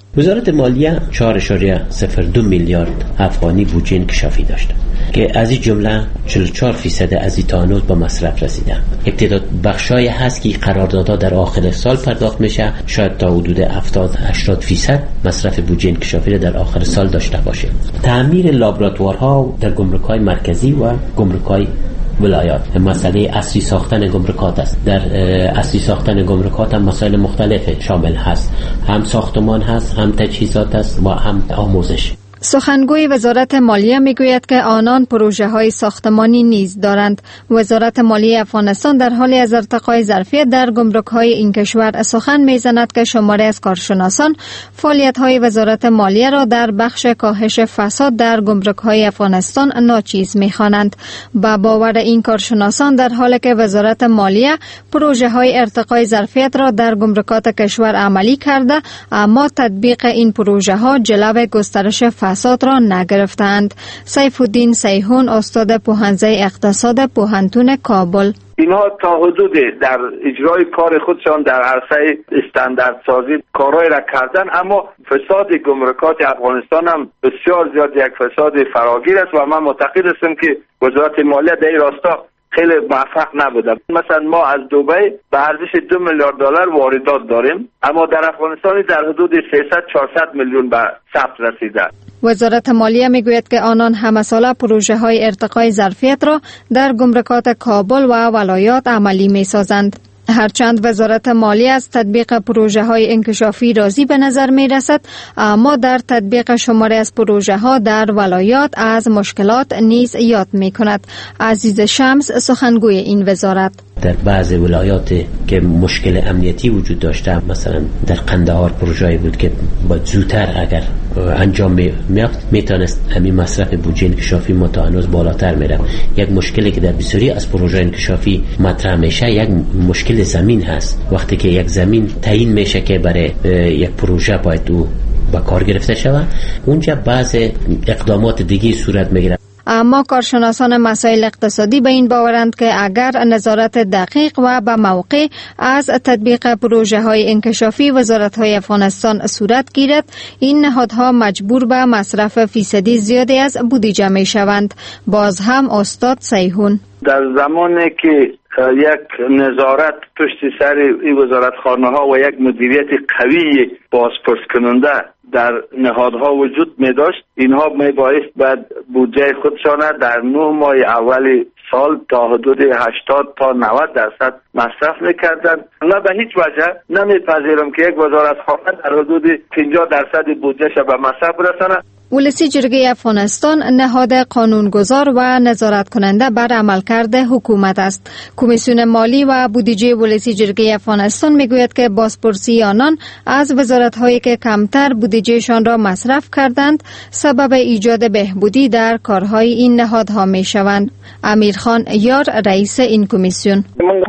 وزارت مالیه چهار اشاره صفر دو میلیارد افغانی بودجه انکشافی داشت که از این جمله چهل و چهار فیصد از این تا هنوز به مصرف رسیده. ابتدا بخشای هست که قراردادها در آخر سال پرداخت میشه، شاید تا حدود هفتاد هشتاد فیصد مصرف بودجه انکشافی را در آخر سال داشته باشه. تعمیر لابراتوارها در گمرک‌های مرکزی و گمرک‌های ولایات مسئله اصلی ساختن گمرکات است. در اصلی ساختن گمرکات هم مسائل مختلف شامل هست، هم ساختمان هست، هم تجهیزات است و هم آموزش. سخنگوی وزارت مالیه میگوید که آنان پروژه های ساختمانی نیز دارند. وزارت مالیه افغانستان در حال از ارتقای ظرفیت در گمرک های این کشور سخن میزند که شماری از کارشناسان فعالیت های وزارت مالیه را در بخش کاهش فساد در گمرک های افغانستان ناچیز میخوانند. با باور این کارشناسان در حالی که وزارت مالیه پروژه های ارتقای ظرفیت را در گمرکات کشور عملی کرده، اما تطبیق این پروژه ها جلو گسترش فساد فساد را نگرفتند. سیف الدین سیحون، استاد پوهنځی اقتصاد پوهنتون کابل: اینها تا حدود در اجرای کار خودشان در عرصه استانداردسازی کارهای را کردن، اما فساد گمرکات افغانستان هم بسیار زیاد یک فساد فراگیر است و من معتقد هستم که وزارت مالیه در این راستا خیلی موفق نبوده. مثلا ما از دبی به ارزش دو میلیارد دلار واردات داریم، اما در افغانستان در حدود سیصد چهارصد میلیون به ثبت رسیده. وزارت مالیه میگوید که آنان همه ساله پروژه های ارتقای ظرفیت را در گمرکات کابل و ولایات عملی می سازند. هرچند وزارت مالیه از تطبیق پروژه های انکشافی راضی به نظر می رسد، اما در تطبیق شماری از پروژه ها در ولایات از مشکلات نیز یاد می کند. عزیز شمس، سخنگوی این وزارت: در بعض ولایات که مشکل امنیتی وجود داشته، مثلا در قندهار پروژه‌ای بود که با زودتر اگر انجام می‌یافت میتونست همین مصرف بودجه انکشافی متعانوز بالاتر میره. یک مشکلی که در بسیاری از پروژه انکشافی مطرح میشه یک مشکل زمین هست. وقتی که یک زمین تعیین میشه که برای یک پروژه باید او با کار گرفته شود، اونجا بعض اقدامات دیگه صورت میگیره. اما کارشناسان مسائل اقتصادی به این باورند که اگر نظارت دقیق و به موقع از تطبیق پروژه های انکشافی وزارت های افغانستان صورت گیرد، این نهادها مجبور به مصرف فیصدی زیادی از بودجه می شوند. باز هم استاد سیحون: در زمانی که یک نظارت پشت سر این وزارتخانه ها و یک مدیریت قوی بازپرس کننده در نهادها وجود می داشت، اینها می بایست بعد بودجه خودشان در نه ماه اول سال تا حدود هشتاد تا نود درصد مصرف میکردن. نه به هیچ وجه نمیپذیرم که یک وزارتخانه در حدود پنجاه درصد بودجهش به مصرف برسانه. ولسی جرگه افغانستان نهاد قانونگذار و نظارت کننده بر عملکرد حکومت است. کمیسیون مالی و بودجه ولسی جرگه افغانستان میگوید که بازپرسی آنان از وزارت‌هایی که کمتر بودجهشان را مصرف کردند سبب ایجاد بهبودی در کارهای این نهادها میشوند. امیرخان یار، رئیس این کمیسیون: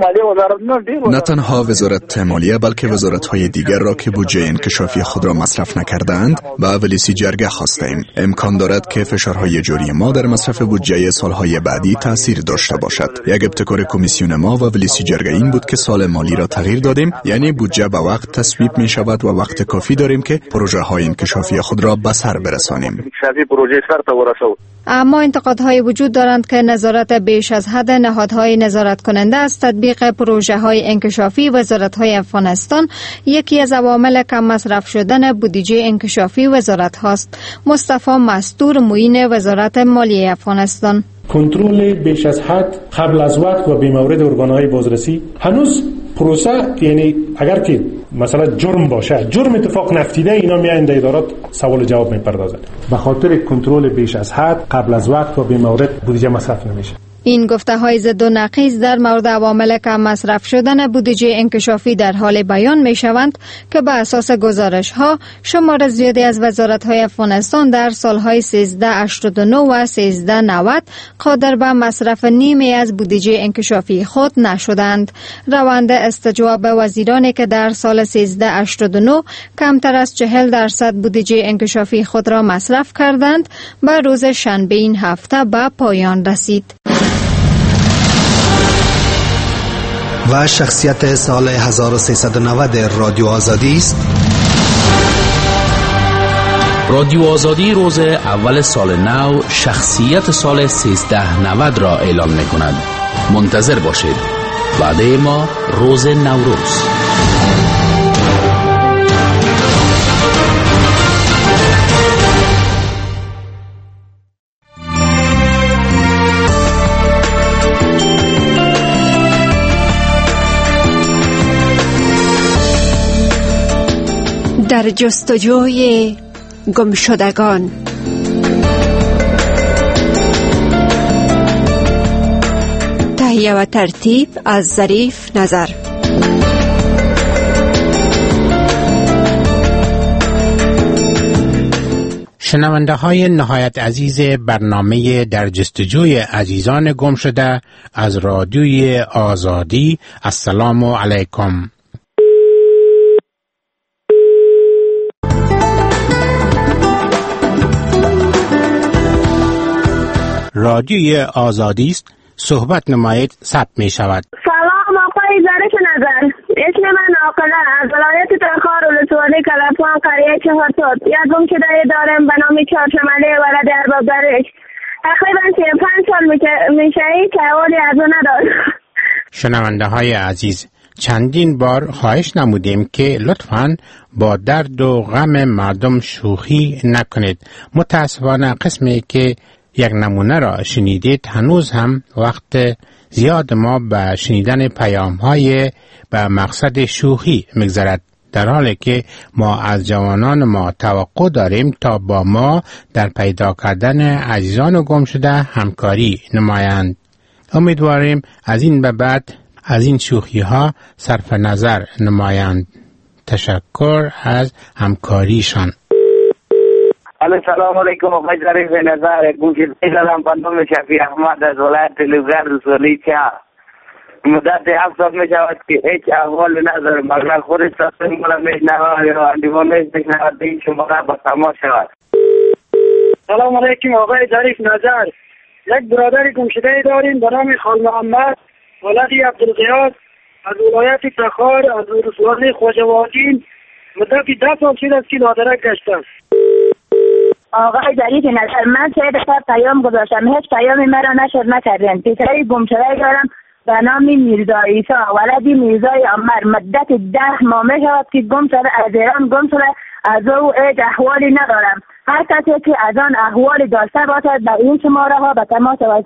نه تنها وزارت مالیه بلکه وزارت‌های دیگر را که بودجه انکشافی خود را مصرف نکردند به ولسی جرگه خواستیم. امکان دارد که فشارهای جاری ما در مصرف بودجه سالهای بعدی تأثیر داشته باشد. یک ابتکار کمیسیون ما و ولسی جرگه این بود که سال مالی را تغییر دادیم، یعنی بودجه به وقت تصویب می شود و وقت کافی داریم که پروژه های انکشافی خود را به سر برسانیم. اما انتقادهای وجود دارند که نظارت بیش از حد نهادهای نظارت کننده از تطبیق پروژه های انکشافی وزارت های افغانستان یکی از عوامل کم مصرف شدن بودجه انکشافی وزارت هاست. مصطفی مستور، معین وزارت مالیه افغانستان: کنترل بیش از حد قبل از وقت و بی‌مورد ارگان‌های بازرسی هنوز پروسه، یعنی اگر که مثلا جرم باشه، جرم اتفاق نفتیده، اینا میایند در ادارات سوال جواب میپردازند. به خاطر کنترل بیش از حد قبل از وقت و بی‌مورد بودجه مصرف نمیشه. این گفته های ضد و نقیض در مورد عوامل کم مصرف شدن بودجه انکشافی در حال بیان می شوند که به اساس گزارش ها شمار زیادی از وزارت های افغانستان در سالهای سیزده هشتاد و نه و سیزده نود قادر به مصرف نیمی از بودجه انکشافی خود نشدند. روند استجواب وزیرانی که در سال سیزده هشتاد و نه کمتر از چهل درصد بودجه انکشافی خود را مصرف کردند به روز شنبه این هفته به پایان رسید. و شخصیت سال هزار و سیصد و نود رادیو آزادی است رادیو آزادی روز اول سال نو شخصیت سال سیزده نود را اعلان می کند. منتظر باشید. وعده ما روز نوروز. در جستجوی گمشدگان. تهیه و ترتیب از ظریف نظر. شنونده های نهایت عزیز برنامه در جستجوی عزیزان گم شده از رادیوی آزادی، السلام علیکم. رادیوی آزادی است، صحبت نمایید، ثبت می شود. سلام آقای ظریف نظر، اسم من عاقله از ولایت تخار ولسوالی کلپان قریه چهارتوت. یک گمشده دارم به نام چهارشنبه ولد ارباب درش. تقریبا سی و پنج سال میشه که اولی از اون ندارم. شنونده های عزیز، چندین بار خواهش نمودیم که لطفاً با درد و غم مردم شوخی نکنید. متاسفانه قسمی که یک نمونه را شنیدید هنوز هم وقت زیاد ما به شنیدن پیام های به مقصد شوخی مگذرد، در حالی که ما از جوانان ما توقع داریم تا با ما در پیدا کردن عزیزان گم شده همکاری نمایند. امیدواریم از این به بعد از این شوخی ها صرف نظر نمایند. تشکر از همکاریشان. سلام علیکم آقای ظریف نظر، گوشید ایزدم بندم شفیع احمد از ولایت لوگر رسولی چه مدت هفت سال می شود که هیچ احوال ندارم، مگر خودش تصمیم کنم میشنود یا اندیمان میشنود به این شماره با تماس شود. سلام علیکم آقای ظریف نظر، یک برادر گمشده داریم به نام خال محمد ولدی عبدالقیاس از ولایت تخار از رسولی خوجوادین. مدت ده سال شده است که نادرک گشته است. آقای ظریف نظر، من سه دفعه پیام گذاشتم، هیچ پیامی مرا نشد نکردن. پسری گمشده دارم به نام میرزا عیسی ولدی میرزای عمر. مدت ده ماه می شود که گم شده، از ایران گم شده، از او هیچ احوالی ندارم. هر کسی که از آن احوالی داشته باشد به این شماره ها به تماس شود.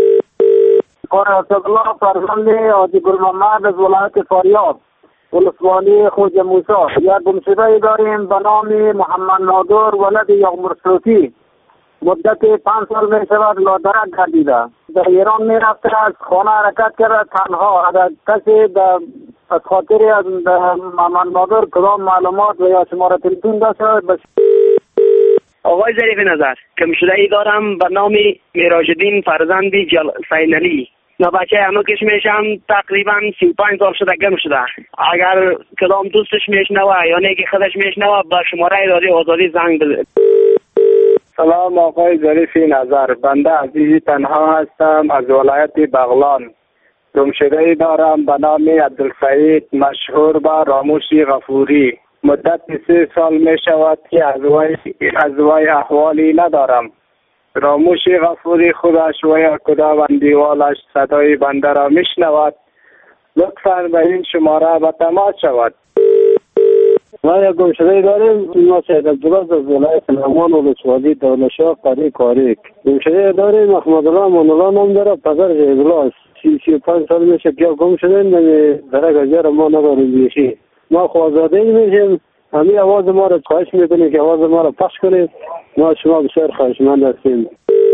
قرآن الله فرزند حاجی گل محمد از ولایت فاریاب ولسوالی خوج موسی. یک گمشده داریم به نام محمد نادر ولد یغمر صوفی. مدت پنج سال می شود لادرک گردیده. در ایران می رفته، از خانه حرکت کرده تنها. اگر کسی از خاطر از محمد نادر کدام معلومات و یا شماره تلفن داشته بس. آقای ظریف نظر، گمشده ای دارم به نام میراجدین فرزندی جل سینلی. نه بچه همه کش میشم تقریبا سی و پنج سال شده گم شده. اگر کدام دوستش میشنوه یا نه که خودش میشنوه به شماره رادیو آزادی زنگ بزنه. سلام آقای ظریف نظر، بنده عزیزی تنها هستم از ولایت بغلان. گمشده ای دارم به نام عبدالسعید مشهور با راموشی غفوری. مدت سه سال می شود که از وی از وی احوالی ندارم. راموشی غفوری خودش و یا کدام دیوالش صدای بنده را می شنود. لطفاً به این شماره به تماس شود. ما یک گمشده داریم، ما سید عبدالله از ولایت نعمان ولسوالی دولشاه قری کاریک. گمشده داریم احمد الله امان الله نام داره، پدر جیبلاس. سی سی و پنج سال میشه که گم شده، درک از جر ما نداریم بیشی. ما خوازاده میشیم، همین آواز ما را خواهش میکنیم که آواز ما را پخش کنید. ما شما بسیار خواهشمند هستیم.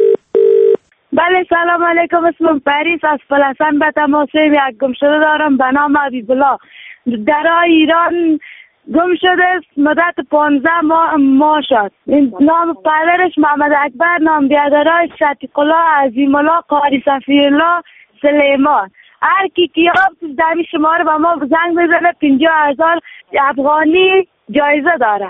بله سلام علیکم، اسمم پریس از فلسطین به تماسیم. یک گمشده دارم به نام حبیبالله در ایران گم شده است. مدت پانزده ماه ماه شد. این نام پدرش محمد اکبر، نام بیادرش شتیق الله، عظیم الله، قاری صفی الله، سلیمان. هر کی کیاب دمی شما رو با ما زنگ بزنه پنجاه هزار افغانی جایزه داره.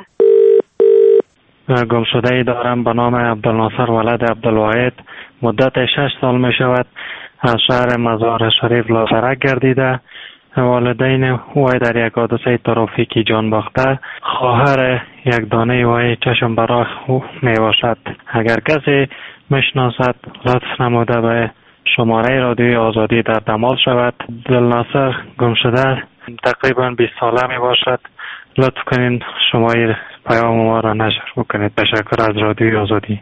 گمشده ای دارم به نام عبدالناصر ولد عبدالواحد. مدت شش سال می شود از شهر مزار شریف لادرک گردیده. والدین وی در یک حادثه ترافیکی جان باخته، خواهر یک دانه وی چشم براق می باشد. اگر کسی میشناسد لطف نموده به شماره رادیوی آزادی در دمال شود. دلناصر گمشده تقریبا بیست ساله می باشد. لطف کنین شماره پیام ما را نشر بکنید. تشکر از رادیوی آزادی.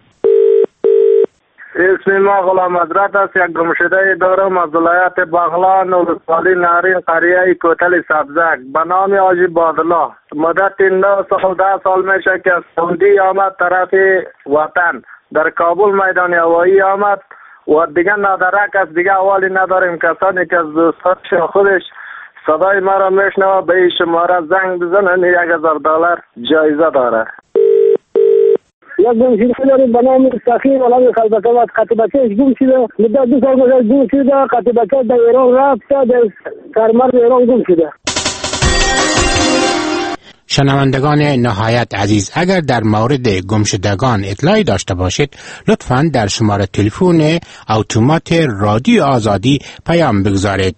اسم ما غلام حضرت است. یک گمشده دارم از ولایت بغلان ولسوالی نارین قریه کوتل سبزک به نام حاجی بادالله. مدت نه سال ده سال میشه که از سعودی آمد طرف وطن، در کابل میدان هوایی آمد و دیگه نادرک است. دیگه حوالی نداریم. کسانی که از دوستان خودش صدای ما را میشنوه به این شماره زنگ بزنن. یک هزار دلار جایزه داره. یک گمشده داریم به نام سخیر ولد خلبکه و قطبکهش گم شده. مدت دو سال گذشت گم شده. قطبکه در ایران رفته، در سرمرز ایران گم شده. شنوندگان نهایت عزیز، اگر در مورد گمشدگان اطلاعی داشته باشید لطفاً در شماره تلفن اتومات رادیو آزادی پیام بگذارید.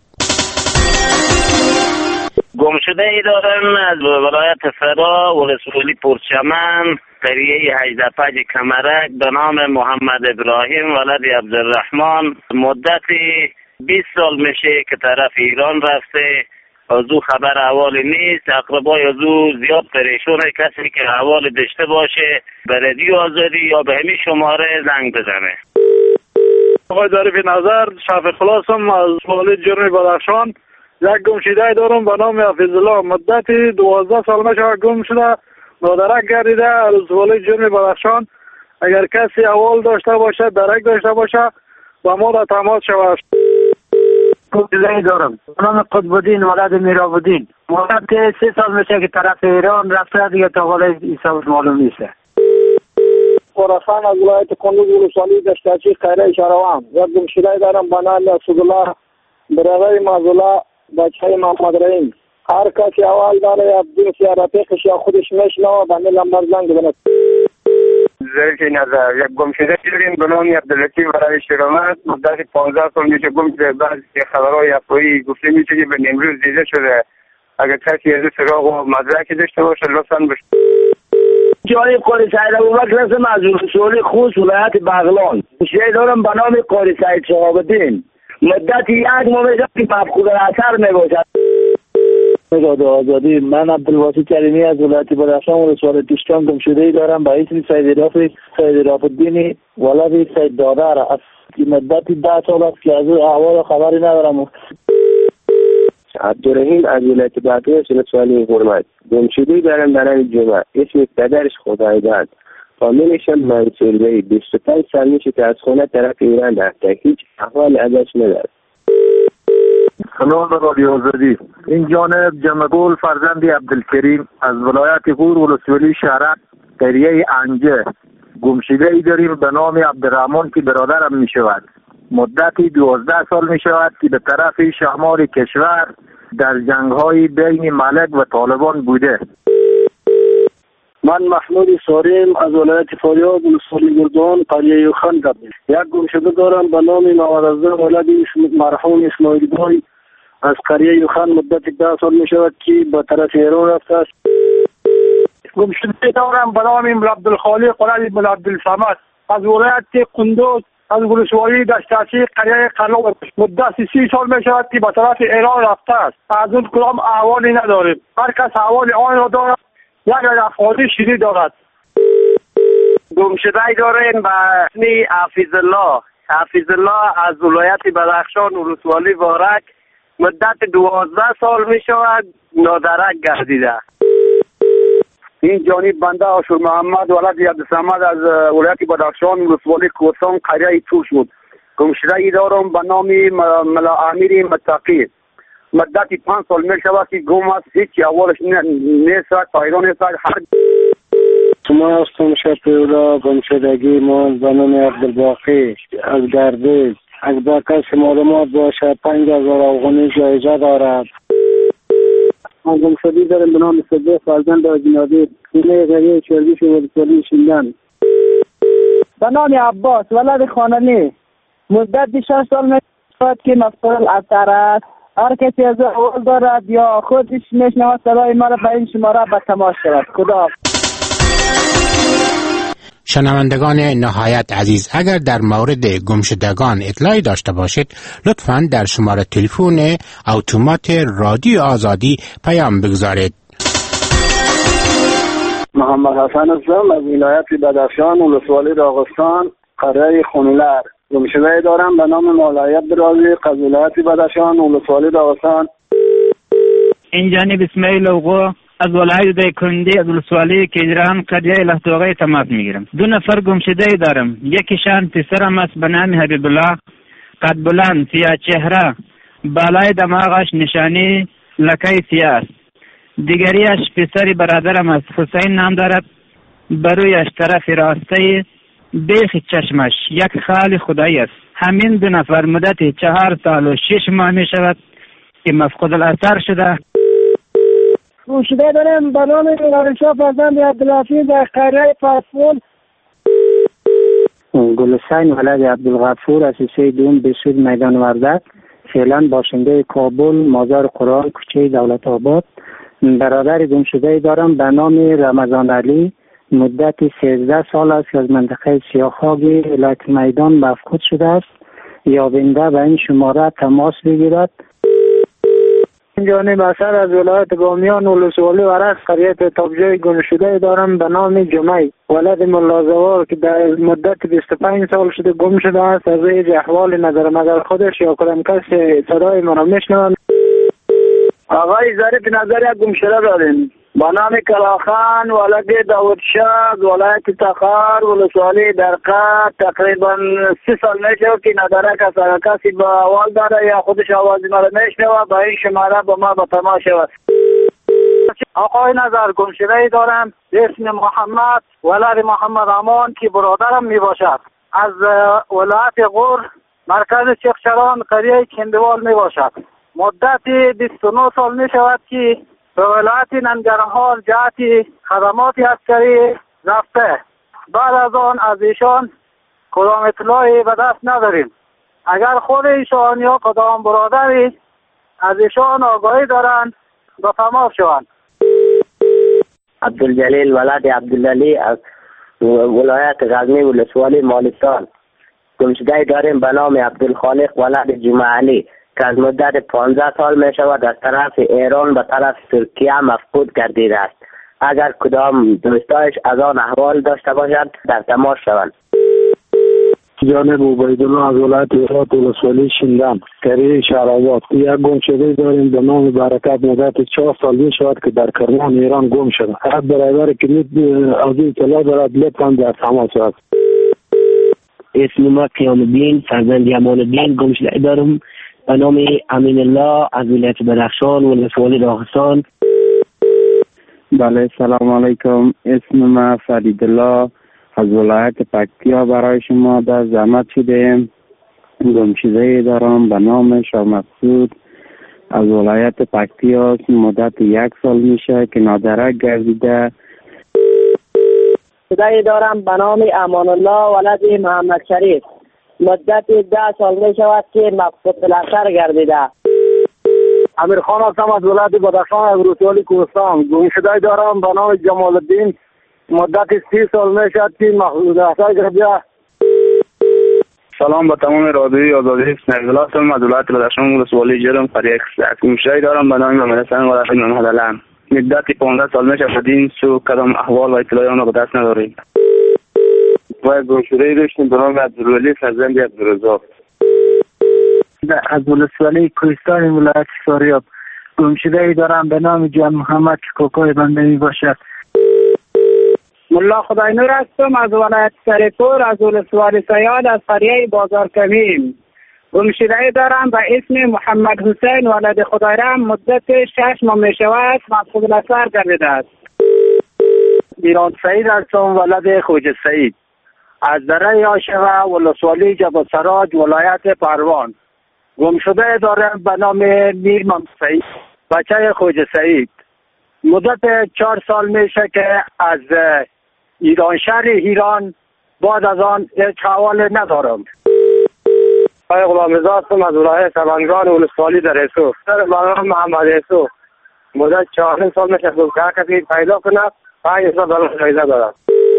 گمشده ای دارم از ولایت فرا ولسوالی پرچمن قریه هجده پنج کمرک به نام محمد ابراهیم ولد عبدالرحمن. مدتی بیست سال میشه که طرف ایران رفته. از او خبر احوالی نیست. اقربای از او زیاد پریشونه. کسی که احوالی داشته باشه به رادیو آزادی یا به همین شماره زنگ بزنه. آقای ظریف نظر شفیع خلاصم از ولایت جرم بدخشان. یک گمشده دارم به نام حفیظ الله. مدتی دوازده سال میشه گم شده، نادرک گردیده. از ولایت جرم بدخشان اگر کسی احوال داشته باشه، درک داشته باشه با ما را تماس شود. گمشده دارم به نام قطب‌الدین ولد میراب‌الدین. مدت سه سال میشه که طرف ایران رفته، دیگه تا حالا حساب معلوم نیست. خراسان از ولایت کندوز ولسوالی دشتاچی قریه شروان. یک گمشده دارم به نام اسدالله برادر مازولا بچه محمد رحیم. هر کسی اول داره یا دوست یا رفیقش یا خودش میشنوه به من نمبر زنگ بزنه. ظریف نظر یک گمشده داریم به نام عبداللطیف برای شرامت. مدت پانزده سال میشه گم شده. بعضی خبرهای افواهی گفته میشه که به نمروز دیده شده. اگر کسی از سراغ و مدرکی داشته باشه لطفاً بشه. جای قاری سعید ابوبکر هستم از ولسوالی خوست ولایت بغلان. گمشده دارم به نام قاری سعید شهاب الدین. مدت یک ماه میشه که مفقود اثر میباشد. رادیو آزادی، من عبدالواسی کریمی از ولایت بدخشان ولسوالی دوستان گمشده‌ای دارم به اسم سید رافع سید رافع الدین ولد سید دادر. از مدت ده سال است که از او احوال خبری ندارم. عبدالرحیم از ولایت بغلان ولسوالی حرمت. گمشده‌ای دارم برای جمعه. اسم پدرش خدایبند، فامیلش هم منصور بی. بیست و پنج سال میشه که از خونه طرف ایران رفته، هیچ احوال ازش نداره. سلام رادیو آزادی. این جانب جمعگل فرزند عبدالکریم از ولایت غور ولسوالی شهرک قریه انجه. گمشده ای داریم به نام عبدالرحمن که برادرم می شود. مدتی دوازده سال می شود که به طرف شمال کشور در جنگ های بین ملک و طالبان بوده. من محمود ساریم از ولایت فاریاب ولسوالی گردان قریه یوخان گردم. یک گمشده دارم به نام نوارزده ولد مرحوم اسماعیل بای از قریه یوخان. مدت ده سال می شود که به طرف ایران رفته است. گمشده دارم به نام عبدالخالق ولد بن عبدالصمد از ولایت قندوز از ولسوالی دشتاچی قریه قلوب. مدت سی سال می شود که به طرف ایران رفته است. از اون کدام احوالی نداریم. هر کس احوال آن را دارد یک افغانی شیری دارد. گمشده داریم به اسم حفیظ الله. حفیظ الله از ولایت بدخشان ولسوالی وارک. مدت دوازده سال می شود نادرک گردیده. این جانب بنده آشور محمد ولد عبدالصمد از ولایت بدخشان ولسوالی کوسان قریه توش بود. گمشده دارم به نام ملا امیر متقی. مدت پنج سال می شود که گم است، هیچ اولش نیست، پایدان نیست. هر ما هستم شفیعالله گمشدگی ما به نام عبدالباقی از گردیز. اگر کسی معلومات باشه پنج هزار افغانی جایزه دارد. من گمشدگی دارم به نام صدیق فرزند آجنابی. اینه قریه چربیش ولسوالی شیندن. به نام عباس ولد خانمی. مدت شش سال می شود که مفقود الاثر است. هر کسی از اول دارد یا خودش میشنواد صدای ما را به این شماره به تماس شود. خدا. شنوندگان نهایت عزیز، اگر در مورد گمشدگان اطلاعی داشته باشید لطفاً در شماره تلفن اتومات رادیو آزادی پیام بگذارید. محمد حسن هستم از ولایت بدخشان ولسوالی داغستان قریه خونلر. گمشده دارم به نام مولای عبدالرازق از ولایت بدخشان ولسوالی داغستان. این جانب اسماعیل اوغو از ولایت دیکندی از ولسوالی کیجران قریه لهتوغی تماس میگیرم. دو نفر گمشده دارم. یکیشان پسرم است به نام حبیب الله، قد بلند، سیاه چهره، بالای دماغش نشانی لکه سیاه است. دیگریش پسر برادرم است، حسین نام دارد، برویش طرف راسته بیخ چشمش یک خال خدایی است. همین دو نفر مدت چهار سال و شش ماه می شود که مفقود الاثر شده. گمشده دارم به نام نگارشا فرزند عبدالحفیظ در قریه پاسپول. گلستان ولد عبدالغفور از سه دوم به سود میدان وردک، فعلا باشنده کابل، مازار قرآن، کوچه دولت آباد. برادر گمشده دارم به نام رمضان علی، مدت سیزده سال است که از منطقه سیاخاگ ولایت میدان مفقود شده است. یابنده به این شماره تماس بگیرد. جانب اثر از ولایت بامیان ولسوالی ورس قریه تابجوی گمشده دارم به نام جمعی، ولد ملازوار که در مدت بیست و پنج سال شده گم شده است. از روی احوال نظر مگر خودش یا کدام کس صدای مرا میشنوند. آقای ظریف نظر یک گمشده داریم با نام کلاخان ولد داود شاه ولایت تخار ولسوالی درقه. تقریبا سی سال میشه که نداره که کسی با اول داره یا خودش آوازی ما رو میشنوه با این شماره با ما با تماس شود. آقای نظر گمشده دارم اسم محمد ولد محمد امان که برادرم می باشد، از ولایت غور مرکز چخچران قریه کندوال می باشد. مدت بیست و نه سال می شود که به ولایت ننگرهار جهت خدمات عسکری رفته. بعد از آن از ایشان کدام اطلاعی به دست نداریم. اگر خود ایشان یا کدام برادری از ایشان آگاهی دارند با تماس شوند. عبدالجلیل ولد عبدالعلی از ولایت غزنی ولسوالی مالستان. گمشده داریم به نام عبدالخالق ولد جمعه علی که از مدت پانزده سال می شود از طرف ایران به طرف ترکیه مفقود گردیده است. اگر کدام دوستایش از آن احوال داشته باشد در تماس شوند. جانب عبیدالله از ولایت هرات ولسوالی شندم قریه شهرآباد. یک گمشده داریم به نام برکت مدت چهار سال می شود که در کرمان ایران گم شده. هر برادر که از این اطلاع دارد لطفاً در تماس شود. اسم ما قیام الدین فرزند امان الدین. گمشده دارم به نام امین الله از ولایت بدخشان ولسوالی داغستان. بله سلام علیکم. اسم ما فرید الله از ولایت پکتیا برای شما در زحمت شدیم. گمشده دارم به نام شاه مقصود از ولایت پکتیا، مدت یک سال میشه که نادرک گردیده. صدای دارم به نام امان الله ولد محمد شریف، مدت ده سال می شود که مفقود الاثر گردیده. امیر خان هستم از ولایت بدخشان از ولسوالی کوهستان. گمشده دارم به نام جمال الدین، مدت سی سال می شود که مفقود الاثر گردیده. سلام به تمام رادیوی آزادی اسماعیل هستم از ولایت بدخشان ولسوالی جرم قریه خصیص. گمشده دارم به نام محمد حسن ولد محمد علم، مدت پانزده سال می شود این سو کدام احوال و اطلاعی آن را به دست نداریم. و گمشده‌ای داشتیم به نام عبدالولی فرزند عبدالرزاق از ولسوالی کوهستان ولایت فاریاب. گمشده‌ای دارم به نام جان محمد که کوکوی بنده می باشد. ملا خدای نور هستم از ولایت سریپور از ولسوالی سیاد از قریه بازار کمیم. گمشده‌ای دارم به اسم محمد حسین ولد خدایرم، مدت شش ماه می شود مفقود الاثر گردیده است. ایران سعید هستم ولد خوجه سعید از دره یاشوه ولسوالی جبل سراج ولایت پروان. گمشده دارم به نام میر محمد سعید بچه خوجه سعید. مدت چهار سال میشه که از ایران شهر ایران بعد از آن هیچ حواله ندارم. آقای غلامرضا هستم از ولایت سمنگان ولسوالی در ایسو. در برنامه محمد ایسو مدت چهارم سال میشه که کسی پیدا کنه پنج هزار دلار جایزه دارم.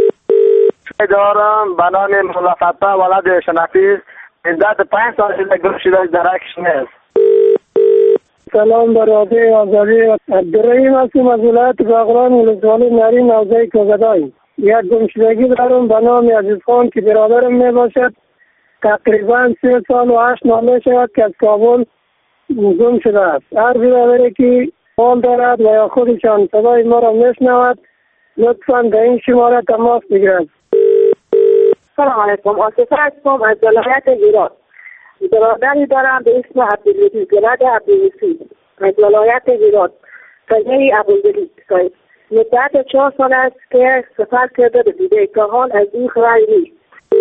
دارم به نام مولا فتح ولد شنفیس مدت پنج سال شده گمشده درکش نیست. سلام در رادیو آزادی. عبدالرحیم هستم از ولایت بغلان ولسوالی نرین حوزه کوزدای. یک گمشدگی دارم به نام عزیز خان که برادرم می باشد. تقریبا سه سال و هشت ماه می شود که از کابل گم شده است. هر برادری که حال دارد و یا خودشان صدای ما را میشنود لطفاً به این شماره تماس بگیرند. سلام علیکم. آصفه هستم از ولایت هرات. برادری دارم به اسم عبدالودی گلد عبدالوسی از ولایت هرات قریه ابوالولید صاحب. مدت چهار سال است که سفر کرده به دیده تا حال از این خبری نیست.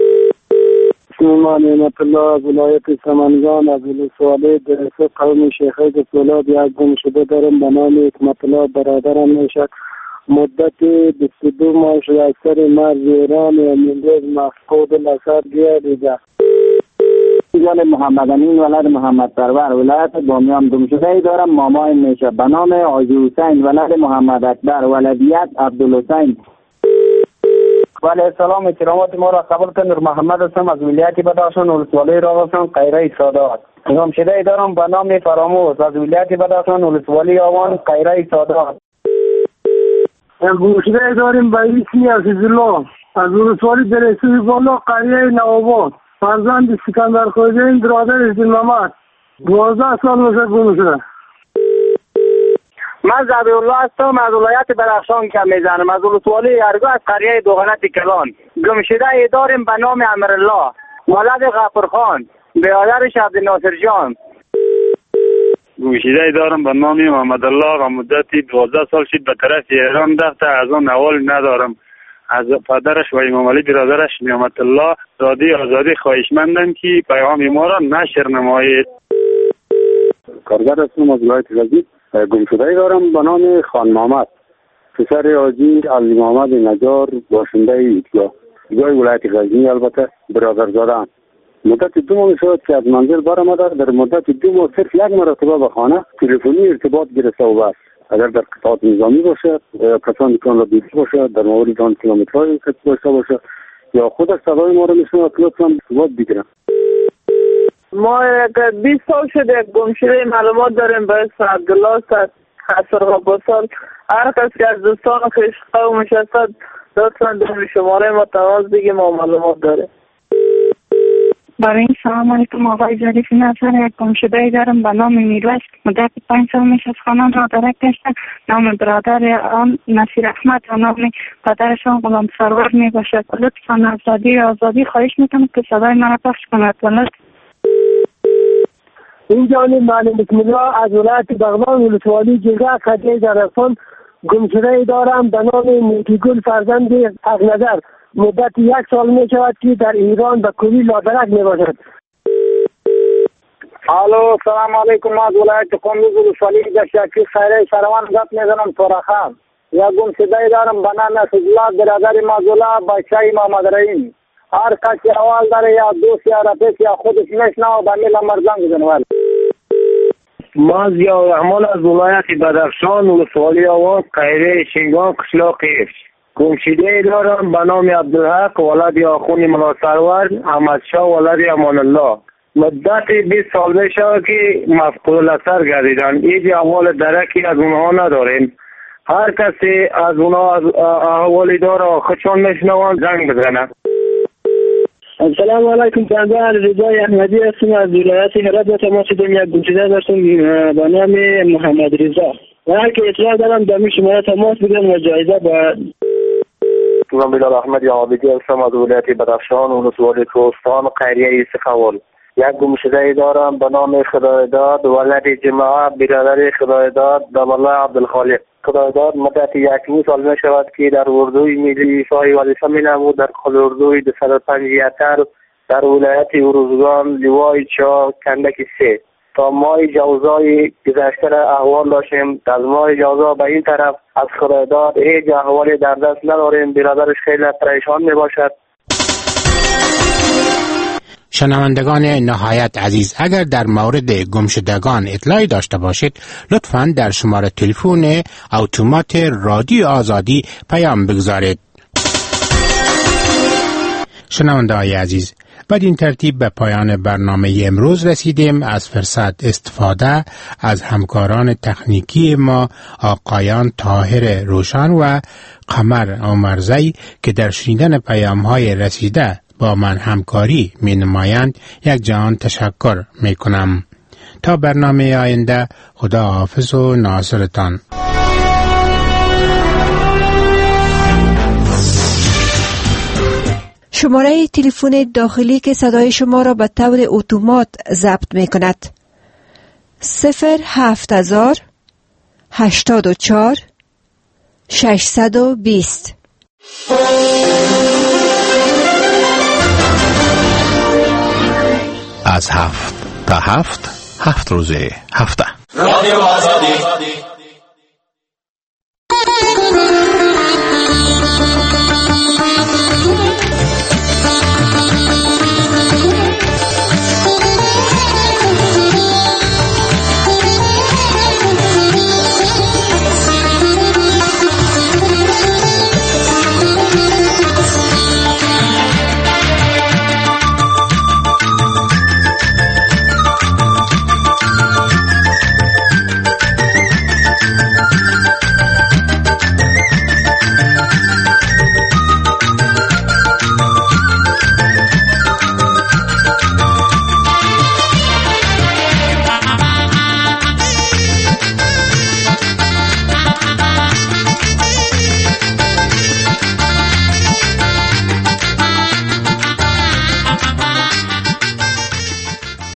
من نعمت الله از ولایت سمنگان از ولسوالی در قوم شیخه دفولاد یک گم شده دارم به نام حکمت الله برادرم میشد. مدت بیست و دو ماه شده از سر مرز ایران و امروز مفقود الاثر گردیده. جان محمد امین ولد محمد پرور ولایت بامیان گم شده ای دارم مامای میشه به نام حاجی حسین ولد محمد اکبر ولدیت عبدالحسین. ولی سلام کرامات ما را قبول کن. نور محمد هستم از ولایت بدخشان ولسوالی راغستان قیره سادات. گم شده ای دارم به نام فراموش از ولایت بدخشان ولسوالی آوان قیره سادات. گم شده ای داریم به اسم عزیزالله از ولسوالی درسوی بالا قریه نوآباد فرزند سکندر خوجین برادر دین محمد دوازده سال میشه گم شده. من زبیرالله هستم از ولایت بدخشان که میزنم از ولسوالی ارگو از قریه دوغلط کلان. گم شده ای داریم به نام امیرالله ولد غفورخان برادرش عبدالناصر جان. گم شده ای دارم به نام محمد الله و مدتی دوازده سال شد به طرف ایران رفته از آن اول ندارم. از پدرش و امام علی برادرش نعمت الله رادیو آزادی خواهشمندم که پیغام ما را نشر نمایید. کارگر هستم از ولایت غزنی. گم شده ای دارم به نام خان محمد پسر حاجی علی محمد نجار باشنده ایدگاه جای ولایت غزنی البته برادرزاده. مدت دو ماه شد که از منزل برآمده. در مدت دو ماه صرف یک مرتبه به خانه تلفنی ارتباط گرفته و بس. اگر در قطعات نظامی باشه یا کسان دکان را دیده باشه در مورد آن کیلومترهای که داشته باشه یا خودش صدای ما را میشنوه لطفاً ارتباط بگیرن. ما بیست سال شده گم شده معلومات داریم به اسم عبدالله صد حسر غباسان. هر کس که از دوستان خویش قومش هستد لطفاً در شماره ما تماس بگیم ما معلومات داریم. برای سلام علیکم آقای ظریفی نظر یک گم شده ای دارم به نام میروش مدت پنج سال میشه از خانان را درک گشته. نام برادر آن نصیر احمد و نام پدرشان غلام سرور می باشد. لطفاً از رادیو آزادی خواهش میکنم که صدای من را پخش کند. این جانب معلم بسم الله از ولایت بغلان ولسوالی جلگه قریه درخشان گم شده ای دارم به نام نیکیگل فرزند حق نظر. مدت یک سال می شود که در ایران به کوی لادرک می باشد. الو سلام علیکم. از ولایت کندوز ولسوالی در شکی خیره شروان گپ میزنم تورخم. یا گم شده ای دارم به نام اسدالله برادر مازولا بچه محمد رحیم. هر کسی اول داره یا دوست یا رفیق یا خودش میشنوه به میل مرزان بزنه. ما ضیاء الرحمن از ولایت بدخشان ولسوالی آوان قیره شینگان قشلاق قیفش. گم شده ای دارم به نام عبدالحق ولد آخوند مولا سرور احمدشاه ولد امان الله. مدت بیست سال میشه که مفقود الاثر گردیدن. هیچ احوال درکی از اونها نداریم. هر کسی از اونها از احوالی داره خودشان میشنوان زنگ بزنه. السلام علیکم. بنده رضای احمدی هستم از ولایت هرات و تماس دارم. یک گم شده داشتم به نام محمد رضا و هر که اطلاع دارم در شماره تماس بگم و جایزه با من بلال احمد عابدی هستم از ولایت بدخشان ولسوالی کوهستان قریه سخاول. یک گم شده ای دارم به نام خدایداد ولد جماعه برادر خدایداد دبله عبدالخالق. خدایداد مدت یک سال می شود که در اردوی ملی شاهی وظیفه می نمود. در خود اردوی دو صد و پنجاه در ولایت اروزگان لیوای چا کندک سه تا ماه جوزای گذشته را احوال داشتیم. از ماه جوزا به این طرف از خدایداد هیچ احوالی در دست نداریم. برادرش خیلی پریشان می باشد. شنوندگان نهایت عزیز، اگر در مورد گمشدگان اطلاعی داشته باشید لطفاً در شماره تلفن اتومات رادیو آزادی پیام بگذارید. شنونده‌های عزیز، بدین ترتیب به پایان برنامه امروز رسیدیم. از فرصت استفاده از همکاران تکنیکی ما آقایان طاهر روشن و قمر عمرزی که در شنیدن پیام‌های رسیده با من همکاری می نمایند یک جهان تشکر می کنم. تا برنامه آینده، خدا حافظ و ناصرتان. شماره تلفن داخلی که صدای شما را به طور اتومات ضبط می کند صفر هفت هزار هشتاد و چهار ششصد و بیست. از هفت تا هفت هفت روزه هفته. رادیو آزادی